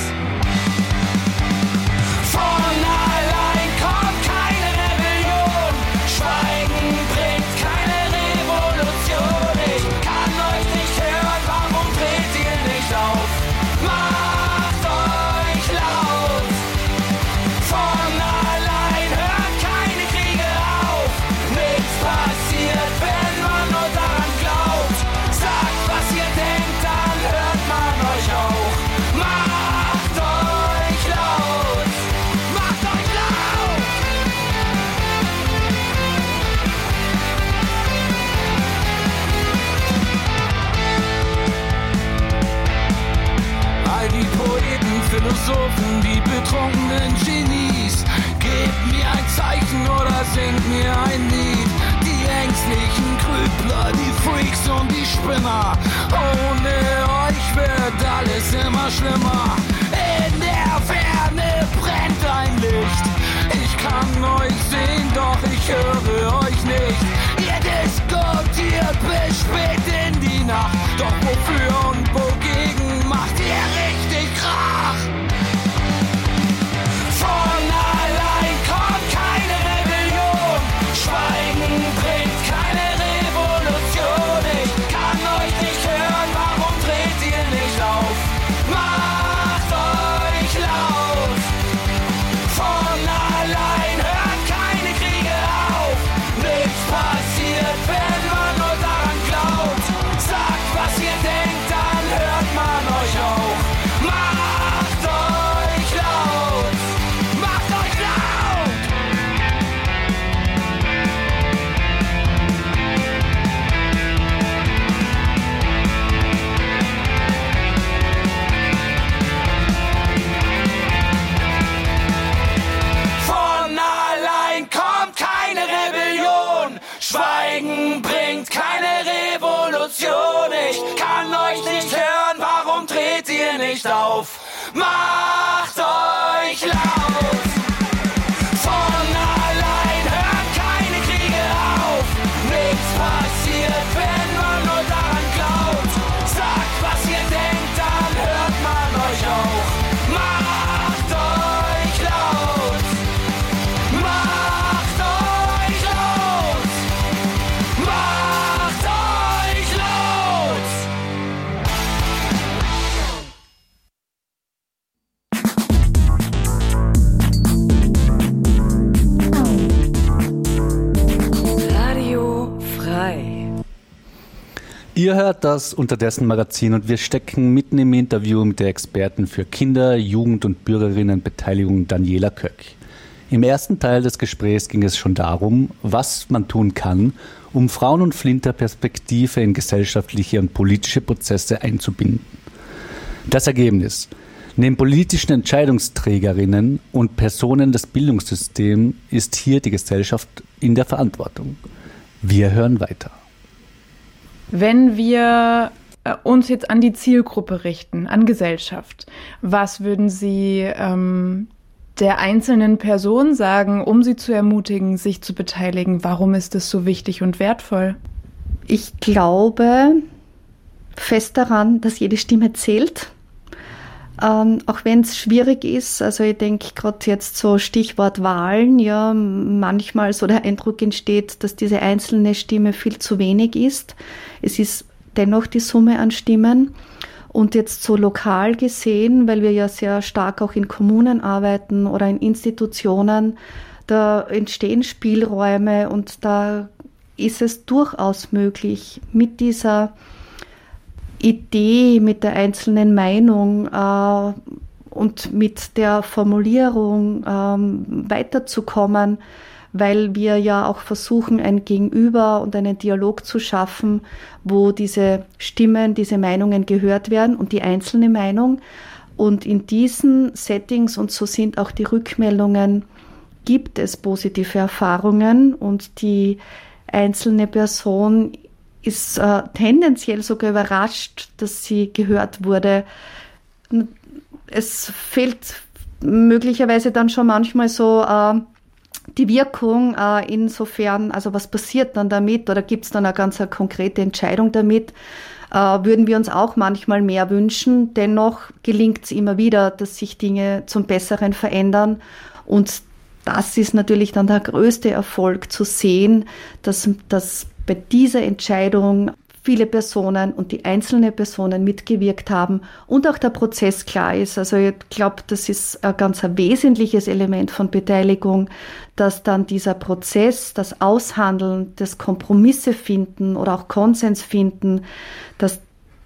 Speaker 26: Von allein kommt keine Rebellion. Schweigen bringt keine Revolution. Ich kann euch nicht hören, warum dreht ihr nicht auf? Macht euch laut. Von allein hört keine Kriege auf. Nichts passiert, wenn man nur daran glaubt. Sagt, was ihr denkt, dann hört man euch auch. Macht euch laut. Macht euch laut! All die Poeten, Philosophen, die betrunkenen Genies, gebt mir ein Zeichen oder singt mir ein Lied. Die ängstlichen Grübler, die Freaks und die Spinner, ohne euch wird alles immer schlimmer. In der Ferne brennt ein Licht. Ich kann euch sehen, doch ich höre euch nicht. Ihr diskutiert bis spät in die Nacht. Doch wofür und wogegen macht ihr richtig Krach? Von allein kommt keine Rebellion. Schweigen bringt keine Revolution. Ich kann euch nicht hören, warum dreht ihr nicht auf? Macht euch laut. Von allein hört keine Kriege auf. Nichts passiert, wenn man nur daran glaubt. Sagt, was ihr denkt, dann hört Schweigen bringt keine Revolution. Ich kann euch nicht hören, warum dreht ihr nicht auf? Macht euch laut! Von allein hört keine Kriege auf. Nichts passiert, wenn man nur daran glaubt. Sagt, was ihr denkt, dann hört man euch auch. Macht euch laut! Macht euch laut! Macht euch laut!
Speaker 4: Radio frei.
Speaker 3: Ihr hört das Unterdessen Magazin und wir stecken mitten im Interview mit der Expertin für Kinder-, Jugend- und Bürgerinnenbeteiligung Daniela Köck. Im ersten Teil des Gesprächs ging es schon darum, was man tun kann, um Frauen- und Flinterperspektive in gesellschaftliche und politische Prozesse einzubinden. Das Ergebnis: Neben politischen Entscheidungsträgerinnen und Personen des Bildungssystems ist hier die Gesellschaft in der Verantwortung. Wir hören weiter.
Speaker 2: Wenn wir äh, uns jetzt an die Zielgruppe richten, an Gesellschaft, was würden Sie ähm, der einzelnen Person sagen, um sie zu ermutigen, sich zu beteiligen? Warum ist es so wichtig und wertvoll?
Speaker 1: Ich glaube fest daran, dass jede Stimme zählt. Ähm, auch wenn es schwierig ist, also ich denke gerade jetzt so Stichwort Wahlen, ja, manchmal so der Eindruck entsteht, dass diese einzelne Stimme viel zu wenig ist. Es ist dennoch die Summe an Stimmen. Und jetzt so lokal gesehen, weil wir ja sehr stark auch in Kommunen arbeiten oder in Institutionen, da entstehen Spielräume und da ist es durchaus möglich, mit dieser Idee, mit der einzelnen Meinung äh, und mit der Formulierung ähm, weiterzukommen, weil wir ja auch versuchen, ein Gegenüber und einen Dialog zu schaffen, wo diese Stimmen, diese Meinungen gehört werden und die einzelne Meinung. Und in diesen Settings, und so sind auch die Rückmeldungen, gibt es positive Erfahrungen und die einzelne Person ist äh, tendenziell sogar überrascht, dass sie gehört wurde. Es fehlt möglicherweise dann schon manchmal so äh, die Wirkung, äh, insofern, also was passiert dann damit oder gibt es dann eine ganz eine konkrete Entscheidung damit, äh, würden wir uns auch manchmal mehr wünschen. Dennoch gelingt es immer wieder, dass sich Dinge zum Besseren verändern und das ist natürlich dann der größte Erfolg zu sehen, dass, dass bei dieser Entscheidung viele Personen und die einzelnen Personen mitgewirkt haben und auch der Prozess klar ist. Also ich glaube, das ist ein ganz ein wesentliches Element von Beteiligung, dass dann dieser Prozess, das Aushandeln, das Kompromisse finden oder auch Konsens finden, dass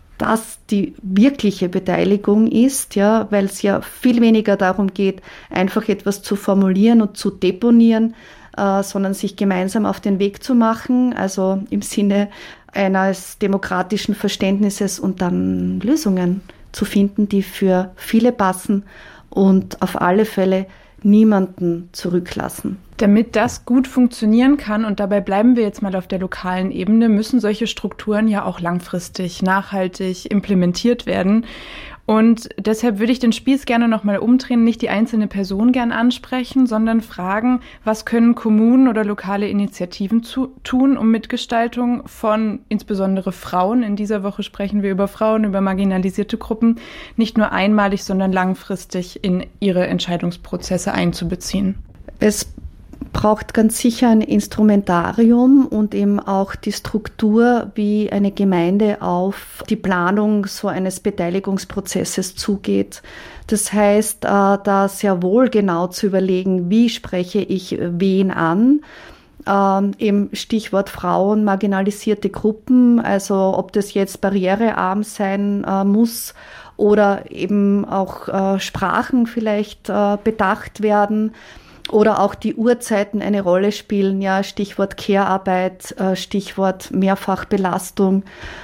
Speaker 1: das die wirkliche Beteiligung ist, ja, weil es ja viel weniger darum geht, einfach etwas zu formulieren und zu deponieren, äh, sondern sich gemeinsam auf den Weg zu machen, also im Sinne eines demokratischen Verständnisses und dann Lösungen zu finden, die für viele passen und auf alle Fälle niemanden zurücklassen.
Speaker 2: Damit das gut funktionieren kann, und dabei bleiben wir jetzt mal auf der lokalen Ebene, müssen solche Strukturen ja auch langfristig, nachhaltig implementiert werden. Und deshalb würde ich den Spieß gerne nochmal umdrehen, nicht die einzelne Person gern ansprechen, sondern fragen, was können Kommunen oder lokale Initiativen zu, tun, um Mitgestaltung von insbesondere Frauen, in dieser Woche sprechen wir über Frauen, über marginalisierte Gruppen, nicht nur einmalig, sondern langfristig in ihre Entscheidungsprozesse einzubeziehen.
Speaker 1: Es braucht ganz sicher ein Instrumentarium und eben auch die Struktur, wie eine Gemeinde auf die Planung so eines Beteiligungsprozesses zugeht. Das heißt, da sehr wohl genau zu überlegen, wie spreche ich wen an, ähm, eben Stichwort Frauen, marginalisierte Gruppen, also ob das jetzt barrierearm sein äh, muss oder eben auch äh, Sprachen vielleicht äh, bedacht werden. Oder auch die Uhrzeiten eine Rolle spielen, ja, Stichwort Care-Arbeit, Stichwort Mehrfachbelastung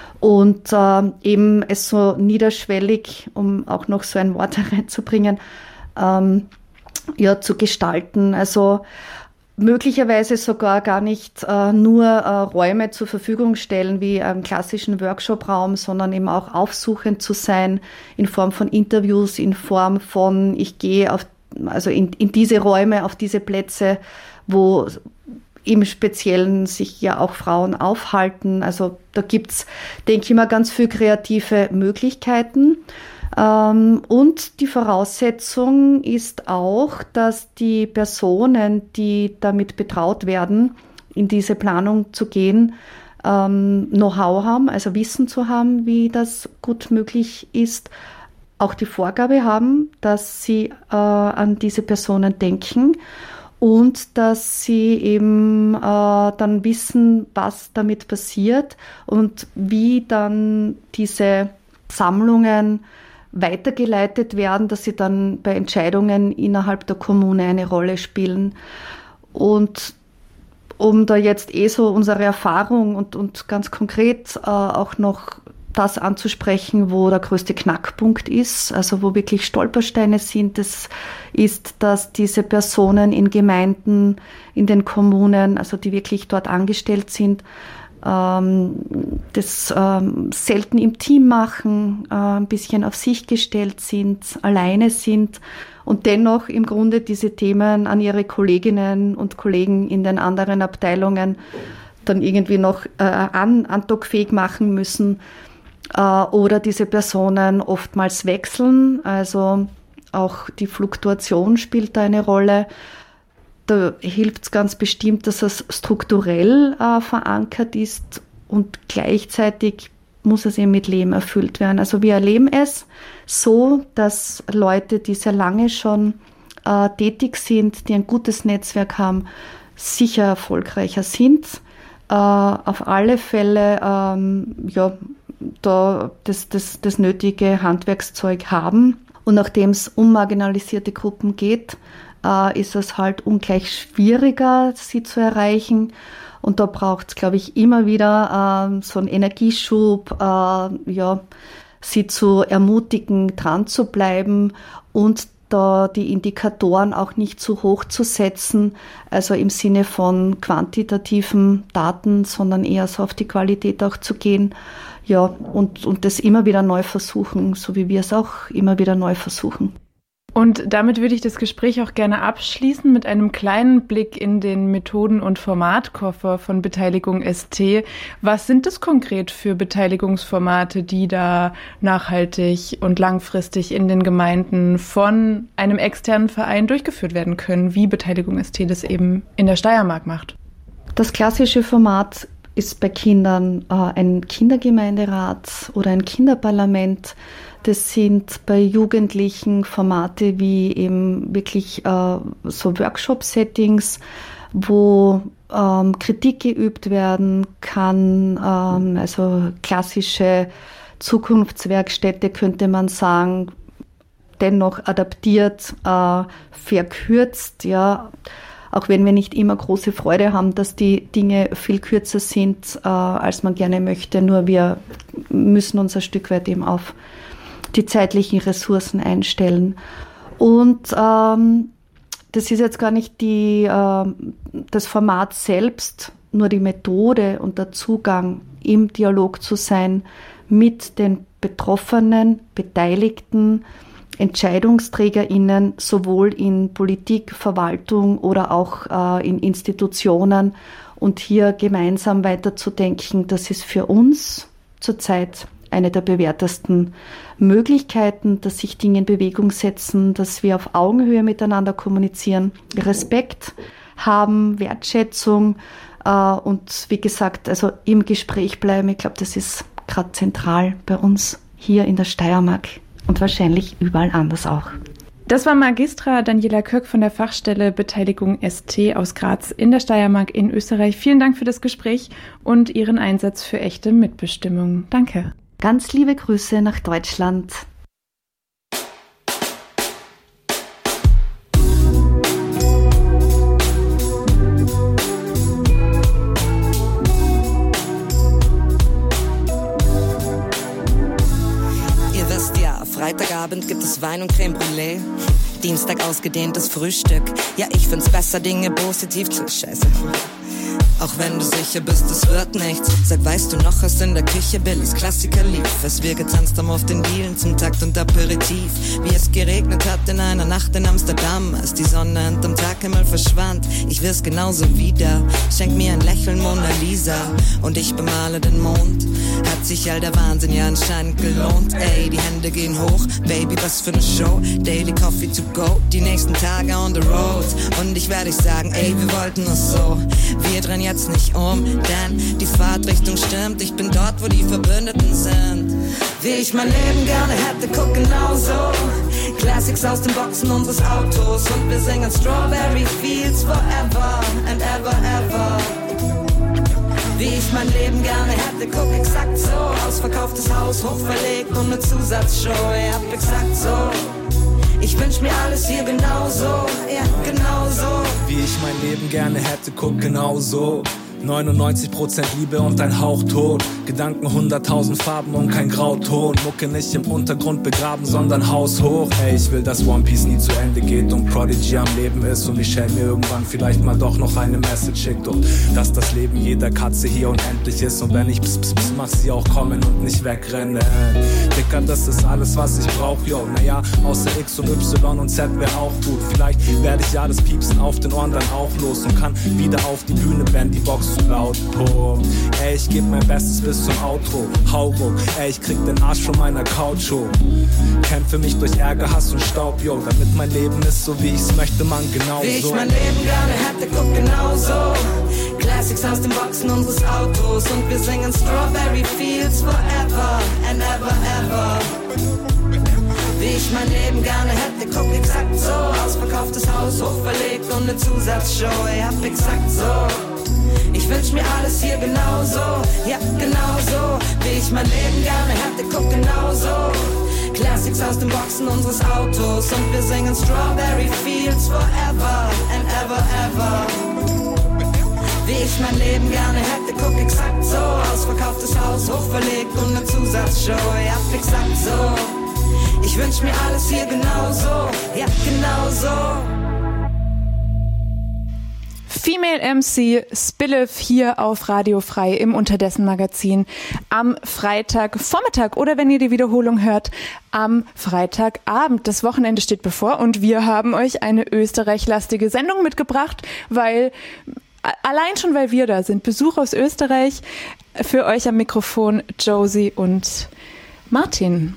Speaker 1: und äh, eben es so niederschwellig, um auch noch so ein Wort hereinzubringen, ähm, ja, zu gestalten. Also möglicherweise sogar gar nicht äh, nur äh, Räume zur Verfügung stellen wie einen klassischen Workshop-Raum, sondern eben auch aufsuchend zu sein in Form von Interviews, in Form von, ich gehe auf, also in, in diese Räume, auf diese Plätze, wo im Speziellen sich ja auch Frauen aufhalten. Also da gibt's, denke ich mal, ganz viele kreative Möglichkeiten. Und die Voraussetzung ist auch, dass die Personen, die damit betraut werden, in diese Planung zu gehen, Know-how haben, also Wissen zu haben, wie das gut möglich ist, auch die Vorgabe haben, dass sie an diese Personen denken und dass sie eben dann wissen, was damit passiert und wie dann diese Sammlungen weitergeleitet werden, dass sie dann bei Entscheidungen innerhalb der Kommune eine Rolle spielen. Und um da jetzt eh so unsere Erfahrung und, und ganz konkret äh, auch noch das anzusprechen, wo der größte Knackpunkt ist, also wo wirklich Stolpersteine sind, das ist, dass diese Personen in Gemeinden, in den Kommunen, also die wirklich dort angestellt sind, das ähm, selten im Team machen, äh, ein bisschen auf sich gestellt sind, alleine sind und dennoch im Grunde diese Themen an ihre Kolleginnen und Kollegen in den anderen Abteilungen dann irgendwie noch äh, an, andockfähig machen müssen äh, oder diese Personen oftmals wechseln, also auch die Fluktuation spielt da eine Rolle. Da hilft es ganz bestimmt, dass es strukturell äh, verankert ist und gleichzeitig muss es eben mit Leben erfüllt werden. Also wir erleben es so, dass Leute, die sehr lange schon äh, tätig sind, die ein gutes Netzwerk haben, sicher erfolgreicher sind. Äh, auf alle Fälle ähm, ja, da das, das, das nötige Handwerkszeug haben. Und nachdem es um marginalisierte Gruppen geht, ist es halt ungleich schwieriger, sie zu erreichen. Und da braucht es, glaube ich, immer wieder äh, so einen Energieschub, äh, ja, sie zu ermutigen, dran zu bleiben und da die Indikatoren auch nicht zu hoch zu setzen, also im Sinne von quantitativen Daten, sondern eher so auf die Qualität auch zu gehen. Ja, und, und das immer wieder neu versuchen, so wie wir es auch immer wieder neu versuchen.
Speaker 2: Und damit würde ich das Gespräch auch gerne abschließen mit einem kleinen Blick in den Methoden- und Formatkoffer von Beteiligung S T. Was sind das konkret für Beteiligungsformate, die da nachhaltig und langfristig in den Gemeinden von einem externen Verein durchgeführt werden können, wie Beteiligung S T das eben in der Steiermark macht?
Speaker 1: Das klassische Format ist bei Kindern äh, ein Kindergemeinderat oder ein Kinderparlament. Das sind bei Jugendlichen Formate wie eben wirklich äh, so Workshop-Settings, wo ähm, Kritik geübt werden kann, ähm, also klassische Zukunftswerkstätte könnte man sagen, dennoch adaptiert, äh, verkürzt, ja. Auch wenn wir nicht immer große Freude haben, dass die Dinge viel kürzer sind, äh, als man gerne möchte. Nur wir müssen uns ein Stück weit eben auf die zeitlichen Ressourcen einstellen. Und ähm, das ist jetzt gar nicht die, äh, das Format selbst, nur die Methode und der Zugang, im Dialog zu sein mit den Betroffenen, Beteiligten, EntscheidungsträgerInnen, sowohl in Politik, Verwaltung oder auch äh, in Institutionen und hier gemeinsam weiterzudenken. Das ist für uns zurzeit eine der bewährtesten Möglichkeiten, dass sich Dinge in Bewegung setzen, dass wir auf Augenhöhe miteinander kommunizieren, Respekt haben, Wertschätzung äh, und wie gesagt, also im Gespräch bleiben. Ich glaube, das ist gerade zentral bei uns hier in der Steiermark. Und wahrscheinlich überall anders auch.
Speaker 2: Das war Magistra Daniela Köck von der Fachstelle Beteiligung S T aus Graz in der Steiermark in Österreich. Vielen Dank für das Gespräch und Ihren Einsatz für echte Mitbestimmung. Danke.
Speaker 1: Ganz liebe Grüße nach Deutschland.
Speaker 6: Freitagabend gibt es Wein und Creme Brûlée. Dienstag ausgedehntes Frühstück. Ja, ich find's besser, Dinge positiv zu scheiße. Auch wenn du sicher bist, es wird nichts. Sag, weißt du noch, als in der Küche Billys Klassiker lief, als wir getanzt haben auf den Dielen zum Takt und Aperitif. Wie es geregnet hat in einer Nacht in Amsterdam, als die Sonne hinterm Taghimmel verschwand. Ich wir's genauso wieder, schenk mir ein Lächeln, Mona Lisa, und ich bemale den Mond. Hat sich all der Wahnsinn ja anscheinend gelohnt. Ey, die Hände gehen hoch, Baby, was für ne Show. Daily Coffee to go, die nächsten Tage on the road. Und ich werde euch sagen, ey, wir wollten es so. Wir drehen jetzt nicht um, denn die Fahrtrichtung stimmt. Ich bin dort, wo die Verbündeten sind. Wie ich mein Leben gerne hätte, guck genauso. Classics aus den Boxen unseres Autos. Und wir singen Strawberry Fields forever and ever, ever. Wie ich mein Leben gerne hätte, guck exakt so. Ausverkauftes Haus, hochverlegt und ne Zusatzshow. Ja, exakt so. Ich wünsch mir alles hier genauso, ja, genauso.
Speaker 26: Wie ich mein Leben gerne hätte, guck genauso. neunundneunzig Prozent Liebe und ein Hauch Tod. Gedanken hunderttausend Farben und kein Grauton. Mucke nicht im Untergrund begraben, sondern Haus hoch. Ey, ich will, dass One Piece nie zu Ende geht und Prodigy am Leben ist und Michelle mir irgendwann vielleicht mal doch noch eine Message schickt. Und dass das Leben jeder Katze hier unendlich ist. Und wenn ich pss pss pss mach, sie auch kommen und nicht wegrennen. Dicker, das ist alles, was ich brauch, yo. Naja, außer X und Y und Z wär auch gut. Vielleicht werde ich ja das Piepsen auf den Ohren dann auch los und kann wieder auf die Bühne, wenn die Box zu laut. Oh, ey, ich geb mein Bestes bis zum Outro. Hau ruck, ey, ich krieg den Arsch von meiner Couch hoch. Kämpfe mich durch Ärger, Hass und Staub, yo. Damit mein Leben ist so, wie ich's möchte, man genauso.
Speaker 6: Wie ich mein Leben gerne hätte, guck genauso. Classics aus den Boxen unseres Autos. Und wir singen Strawberry Fields forever and ever, ever. Wie ich mein Leben gerne hätte, guck exakt so. Ausverkauftes Haus, hochverlegt und ne Zusatzshow. Ey, hab exakt so. Ich wünsch mir alles hier genauso, ja genauso. Wie ich mein Leben gerne hätte, guck genauso. Classics aus den Boxen unseres Autos. Und wir singen Strawberry Fields forever and ever, ever. Wie ich mein Leben gerne hätte, guck exakt so. Ausverkauftes Haus, hochverlegt und ne Zusatzshow. Ja, exakt so. Ich wünsch mir alles hier genauso, ja genauso.
Speaker 2: Female M C Spillef hier auf Radio Frei im Unterdessen Magazin am Freitagvormittag oder wenn ihr die Wiederholung hört, am Freitagabend. Das Wochenende steht bevor und wir haben euch eine österreichlastige Sendung mitgebracht, weil allein schon, weil wir da sind. Besuch aus Österreich, für euch am Mikrofon Josie und Martin.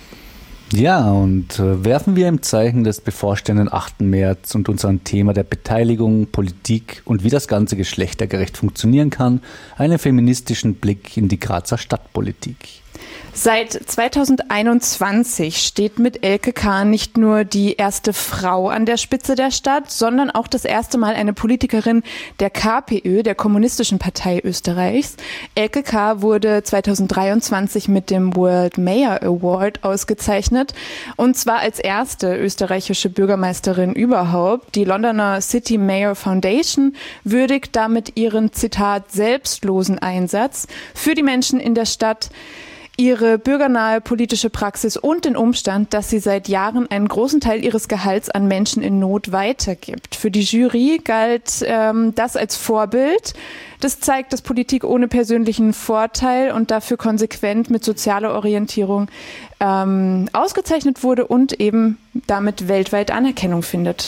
Speaker 3: Ja, und äh, werfen wir im Zeichen des bevorstehenden achten März und unserem Thema der Beteiligung, Politik und wie das Ganze geschlechtergerecht funktionieren kann, einen feministischen Blick in die Grazer Stadtpolitik.
Speaker 2: Seit zweitausendeinundzwanzig steht mit Elke K. nicht nur die erste Frau an der Spitze der Stadt, sondern auch das erste Mal eine Politikerin der K P Ö, der Kommunistischen Partei Österreichs. Elke K. wurde zweitausenddreiundzwanzig mit dem World Mayor Award ausgezeichnet, und zwar als erste österreichische Bürgermeisterin überhaupt. Die Londoner City Mayor Foundation würdigt damit ihren, Zitat, selbstlosen Einsatz für die Menschen in der Stadt, ihre bürgernahe politische Praxis und den Umstand, dass sie seit Jahren einen großen Teil ihres Gehalts an Menschen in Not weitergibt. Für die Jury galt ähm, das als Vorbild. Das zeigt, dass Politik ohne persönlichen Vorteil und dafür konsequent mit sozialer Orientierung ähm, ausgezeichnet wurde und eben damit weltweit Anerkennung findet.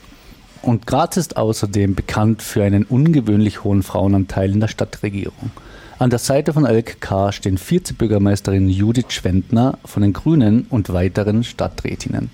Speaker 3: Und Graz ist außerdem bekannt für einen ungewöhnlich hohen Frauenanteil in der Stadtregierung. An der Seite von Elke K. stehen Vizebürgermeisterin Judith Schwendner von den Grünen und weiteren Stadträtinnen.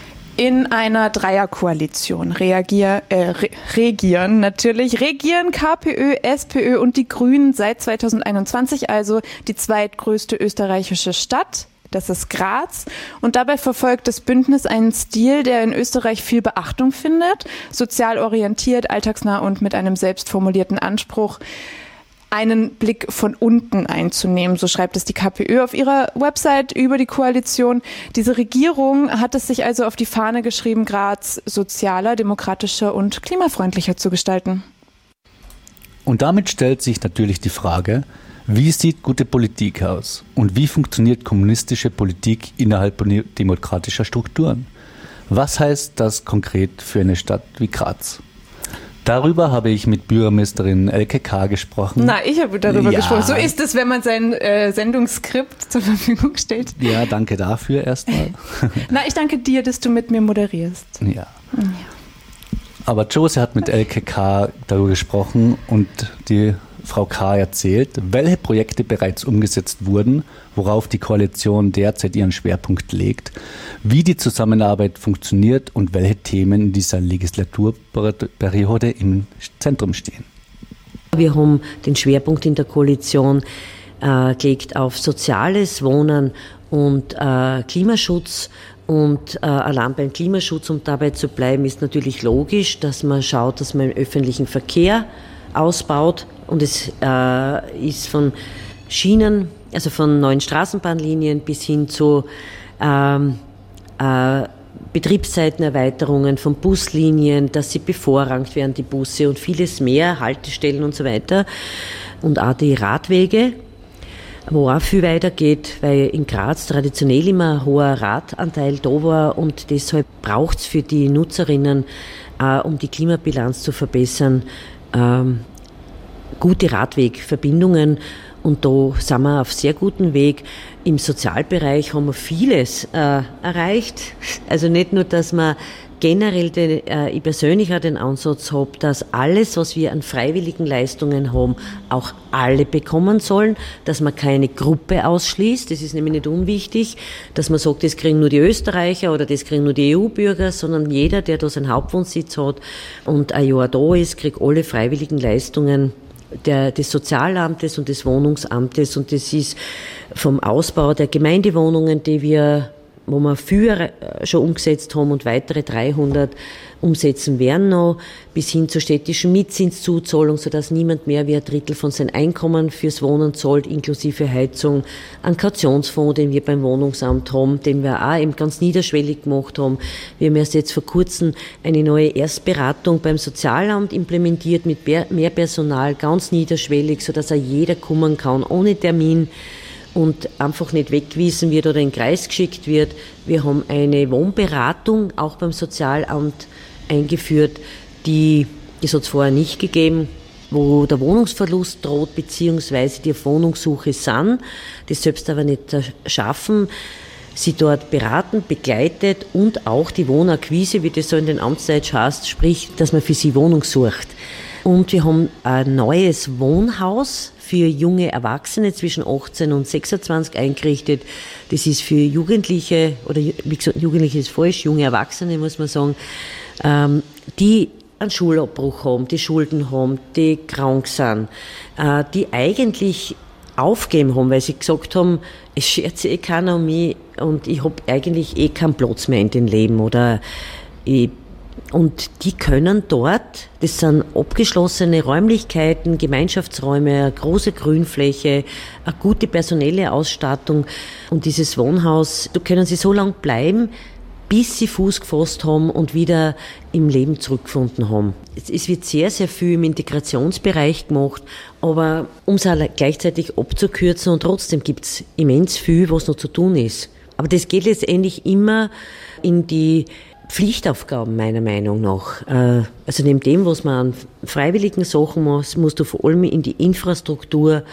Speaker 2: In einer Dreierkoalition reagier, äh, re, regieren natürlich, regieren K P Ö, S P Ö und die Grünen seit zweitausendeinundzwanzig, also die zweitgrößte österreichische Stadt. Das ist Graz. Und dabei verfolgt das Bündnis einen Stil, der in Österreich viel Beachtung findet. Sozial orientiert, alltagsnah und mit einem selbst formulierten Anspruch, einen Blick von unten einzunehmen. So schreibt es die K P Ö auf ihrer Website über die Koalition. Diese Regierung hat es sich also auf die Fahne geschrieben, Graz sozialer, demokratischer und klimafreundlicher zu gestalten.
Speaker 3: Und damit stellt sich natürlich die Frage, wie sieht gute Politik aus und wie funktioniert kommunistische Politik innerhalb demokratischer Strukturen? Was heißt das konkret für eine Stadt wie Graz? Darüber habe ich mit Bürgermeisterin Elke K. gesprochen.
Speaker 2: Na, ich habe darüber
Speaker 3: ja.
Speaker 2: gesprochen. So ist es, wenn man sein äh, Sendungsskript zur Verfügung stellt.
Speaker 3: Ja, danke dafür erstmal.
Speaker 2: Na, ich danke dir, dass du mit mir moderierst.
Speaker 3: Ja.
Speaker 2: ja.
Speaker 3: Aber Jose hat mit Elke K. darüber gesprochen und die Frau K. erzählt, welche Projekte bereits umgesetzt wurden, worauf die Koalition derzeit ihren Schwerpunkt legt, wie die Zusammenarbeit funktioniert und welche Themen in dieser Legislaturperiode im Zentrum stehen.
Speaker 7: Wir haben den Schwerpunkt in der Koalition äh, gelegt auf soziales Wohnen und äh, Klimaschutz. Und äh, allein beim Klimaschutz, um dabei zu bleiben, ist natürlich logisch, dass man schaut, dass man den öffentlichen Verkehr ausbaut. Und es äh, ist von Schienen, also von neuen Straßenbahnlinien bis hin zu ähm, äh, Betriebszeitenerweiterungen von Buslinien, dass sie bevorrangt werden, die Busse und vieles mehr, Haltestellen und so weiter. Und auch die Radwege, wo auch viel weitergeht, weil in Graz traditionell immer ein hoher Radanteil da war und deshalb braucht es für die Nutzerinnen, äh, um die Klimabilanz zu verbessern, ähm, gute Radwegverbindungen. Und da sind wir auf sehr gutem Weg. Im Sozialbereich haben wir vieles äh, erreicht. Also nicht nur, dass man generell, den, äh, ich persönlich auch den Ansatz habe, dass alles, was wir an freiwilligen Leistungen haben, auch alle bekommen sollen, dass man keine Gruppe ausschließt, das ist nämlich nicht unwichtig, dass man sagt, das kriegen nur die Österreicher oder das kriegen nur die E U-Bürger, sondern jeder, der da seinen Hauptwohnsitz hat und ein Jahr da ist, kriegt alle freiwilligen Leistungen Der, des Sozialamtes und des Wohnungsamtes, und das ist vom Ausbau der Gemeindewohnungen, die wir, wo wir früher schon umgesetzt haben und weitere dreihundert umsetzen werden noch, bis hin zur städtischen Mietzinszuzahlung, sodass niemand mehr wie ein Drittel von seinem Einkommen fürs Wohnen zahlt, inklusive Heizung, einen Kautionsfonds, den wir beim Wohnungsamt haben, den wir auch eben ganz niederschwellig gemacht haben. Wir haben erst jetzt vor kurzem eine neue Erstberatung beim Sozialamt implementiert mit mehr Personal, ganz niederschwellig, sodass auch jeder kommen kann, ohne Termin, und einfach nicht weggewiesen wird oder in den Kreis geschickt wird. Wir haben eine Wohnberatung auch beim Sozialamt eingeführt, die, das hat es vorher nicht gegeben, wo der Wohnungsverlust droht, beziehungsweise die auf Wohnungssuche sind, das selbst aber nicht schaffen, sie dort beraten, begleitet und auch die Wohnakquise, wie das so in den Amtsdeutsch heißt, sprich, dass man für sie Wohnung sucht. Und wir haben ein neues Wohnhaus für junge Erwachsene zwischen achtzehn und sechsundzwanzig eingerichtet. Das ist für Jugendliche, oder wie gesagt, Jugendliche ist falsch, junge Erwachsene, muss man sagen, ähm, die einen Schulabbruch haben, die Schulden haben, die krank sind, äh, die eigentlich aufgeben haben, weil sie gesagt haben, es schert sich eh keiner um mich und ich habe eigentlich eh keinen Platz mehr in dem Leben, oder ich Und die können dort, das sind abgeschlossene Räumlichkeiten, Gemeinschaftsräume, eine große Grünfläche, eine gute personelle Ausstattung. Und dieses Wohnhaus, da können sie so lange bleiben, bis sie Fuß gefasst haben und wieder im Leben zurückgefunden haben. Es wird sehr, sehr viel im Integrationsbereich gemacht, aber um es gleichzeitig abzukürzen, und trotzdem gibt es immens viel, was noch zu tun ist. Aber das geht letztendlich immer in die Pflichtaufgaben meiner Meinung nach. Also neben dem, was man an freiwilligen Sachen macht, musst du vor allem in die Infrastruktur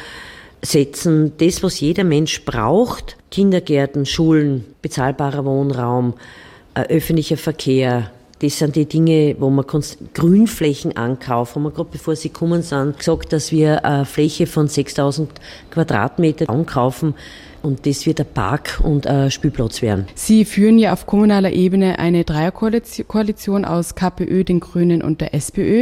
Speaker 7: setzen. Das, was jeder Mensch braucht, Kindergärten, Schulen, bezahlbarer Wohnraum, öffentlicher Verkehr, das sind die Dinge, wo man Grünflächen ankaufen. Haben wir gerade bevor Sie gekommen sind, gesagt, dass wir eine Fläche von sechstausend Quadratmeter ankaufen. Und das wird ein Park und ein Spielplatz werden.
Speaker 9: Sie führen ja auf kommunaler Ebene eine Dreierkoalition aus KPÖ, den Grünen und der SPÖ.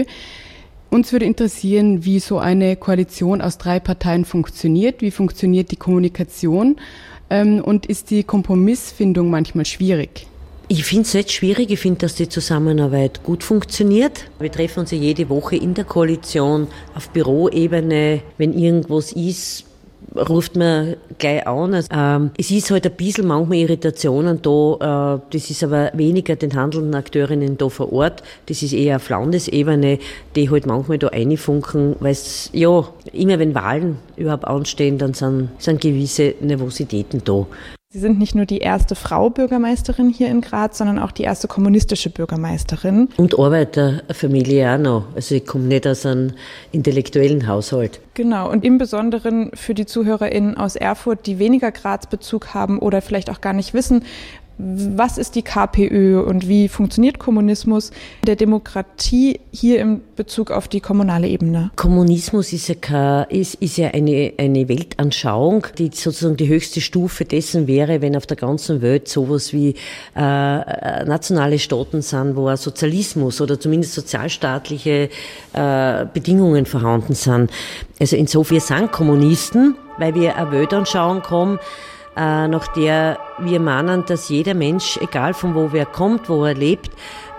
Speaker 9: Uns würde interessieren, wie so eine Koalition aus drei Parteien funktioniert. Wie funktioniert die Kommunikation? Und ist die Kompromissfindung manchmal schwierig?
Speaker 7: Ich finde es nicht schwierig. Ich finde, dass die Zusammenarbeit gut funktioniert. Wir treffen uns ja jede Woche in der Koalition auf Büroebene. Wenn irgendwas ist, ruft man gleich an. Also, ähm, es ist halt ein bisschen manchmal Irritationen da, äh, das ist aber weniger den handelnden Akteurinnen da vor Ort, das ist eher auf Landesebene, die halt manchmal da reinfunken, weil es, ja, immer wenn Wahlen überhaupt anstehen, dann sind, sind gewisse Nervositäten da.
Speaker 2: Sie sind nicht nur die erste Frau Bürgermeisterin hier in Graz, sondern auch die erste kommunistische Bürgermeisterin.
Speaker 7: Und Arbeiterfamilie auch noch. Also ich komme nicht aus einem intellektuellen Haushalt.
Speaker 2: Genau, und im Besonderen für die ZuhörerInnen aus Erfurt, die weniger Graz-Bezug haben oder vielleicht auch gar nicht wissen, was ist die KPÖ und wie funktioniert Kommunismus der Demokratie hier in Bezug auf die kommunale Ebene?
Speaker 7: Kommunismus ist ja, keine, ist, ist ja eine, eine Weltanschauung, die sozusagen die höchste Stufe dessen wäre, wenn auf der ganzen Welt sowas wie äh, nationale Staaten sind, wo ein Sozialismus oder zumindest sozialstaatliche äh, Bedingungen vorhanden sind. Also insofern sind Kommunisten, weil wir eine Weltanschauung haben, nach der wir meinen, dass jeder Mensch, egal von wo wer kommt, wo er lebt,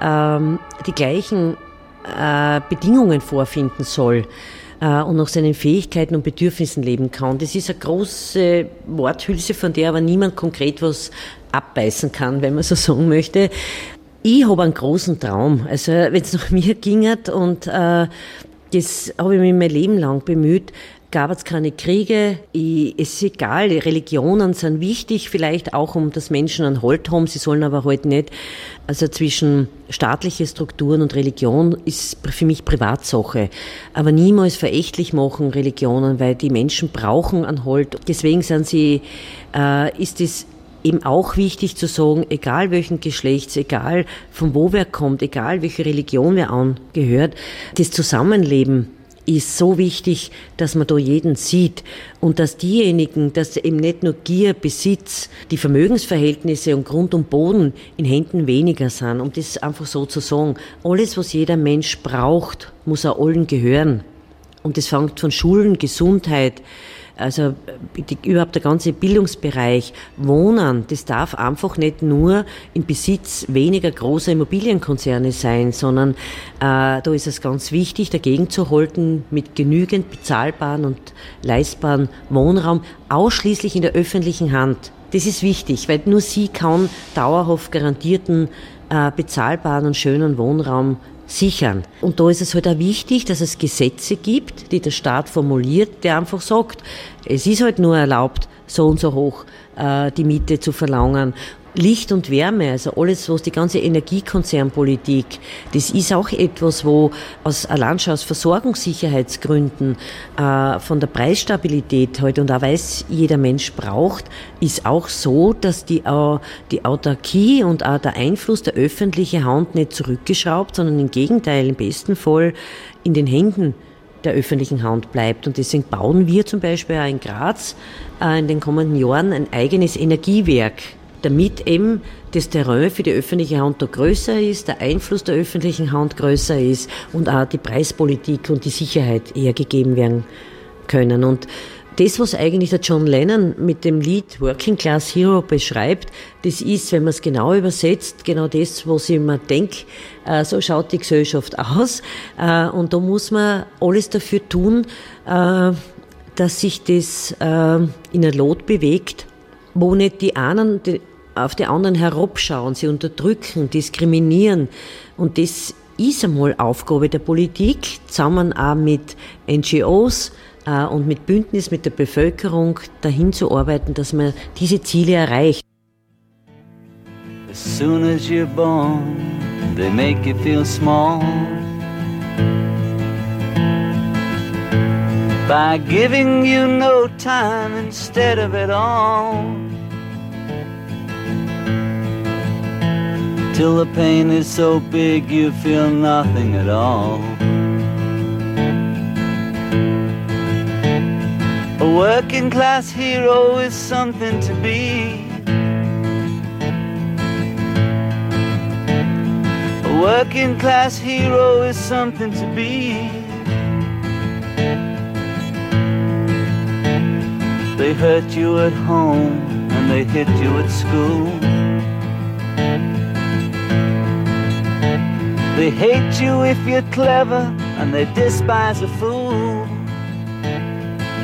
Speaker 7: die gleichen Bedingungen vorfinden soll und nach seinen Fähigkeiten und Bedürfnissen leben kann. Das ist eine große Worthülse, von der aber niemand konkret was abbeißen kann, wenn man so sagen möchte. Ich habe einen großen Traum. Also wenn es nach mir ginge, und äh, das habe ich mich mein Leben lang bemüht, gab es keine Kriege, ich, es ist egal, die Religionen sind wichtig, vielleicht auch, um dass Menschen einen Halt haben, sie sollen aber halt nicht, also zwischen staatliche Strukturen und Religion ist für mich Privatsache, aber niemals verächtlich machen Religionen, weil die Menschen brauchen einen Halt, deswegen sind sie, äh, ist es eben auch wichtig zu sagen, egal welchen Geschlechts, egal von wo wer kommt, egal welche Religion wer angehört, das Zusammenleben ist so wichtig, dass man da jeden sieht und dass diejenigen, dass eben nicht nur Gier, Besitz, die Vermögensverhältnisse und Grund und Boden in Händen weniger sind, um das einfach so zu sagen. Alles, was jeder Mensch braucht, muss auch allen gehören. Und das fängt von Schulen, Gesundheit, also die, überhaupt der ganze Bildungsbereich, Wohnen, das darf einfach nicht nur im Besitz weniger großer Immobilienkonzerne sein, sondern äh, da ist es ganz wichtig, dagegen zu halten mit genügend bezahlbaren und leistbaren Wohnraum, ausschließlich in der öffentlichen Hand. Das ist wichtig, weil nur sie kann dauerhaft garantierten, äh, bezahlbaren und schönen Wohnraum sichern. Und da ist es halt auch wichtig, dass es Gesetze gibt, die der Staat formuliert, der einfach sagt, es ist halt nur erlaubt, so und so hoch äh, die Miete zu verlangen. Licht und Wärme, also alles, was die ganze Energiekonzernpolitik, das ist auch etwas, wo aus, allein schon aus Versorgungssicherheitsgründen, äh, von der Preisstabilität halt, und auch weil es jeder Mensch braucht, ist auch so, dass die, äh, die Autarkie und auch der Einfluss der öffentlichen Hand nicht zurückgeschraubt, sondern im Gegenteil, im besten Fall in den Händen der öffentlichen Hand bleibt. Und deswegen bauen wir zum Beispiel auch in Graz äh, in den kommenden Jahren ein eigenes Energiewerk, damit eben das Terrain für die öffentliche Hand da größer ist, der Einfluss der öffentlichen Hand größer ist und auch die Preispolitik und die Sicherheit eher gegeben werden können. Und das, was eigentlich der John Lennon mit dem Lied Working Class Hero beschreibt, das ist, wenn man es genau übersetzt, genau das, was ich immer denke, äh, so schaut die Gesellschaft aus. Äh, und da muss man alles dafür tun, äh, dass sich das äh, in ein Lot bewegt, wo nicht die einen die auf die anderen herabschauen, sie unterdrücken, diskriminieren. Und das ist einmal Aufgabe der Politik, zusammen auch mit N G Os äh, und mit Bündnis mit der Bevölkerung dahin zu arbeiten, dass man diese Ziele erreicht.
Speaker 10: As soon as you're born, they make you feel small. By giving you no time instead of it all. Till the pain is so big you feel nothing at all. A working class hero is something to be. A working class hero is something to be. They hurt you at home and they hit you at school. They hate you if you're clever and they despise a fool.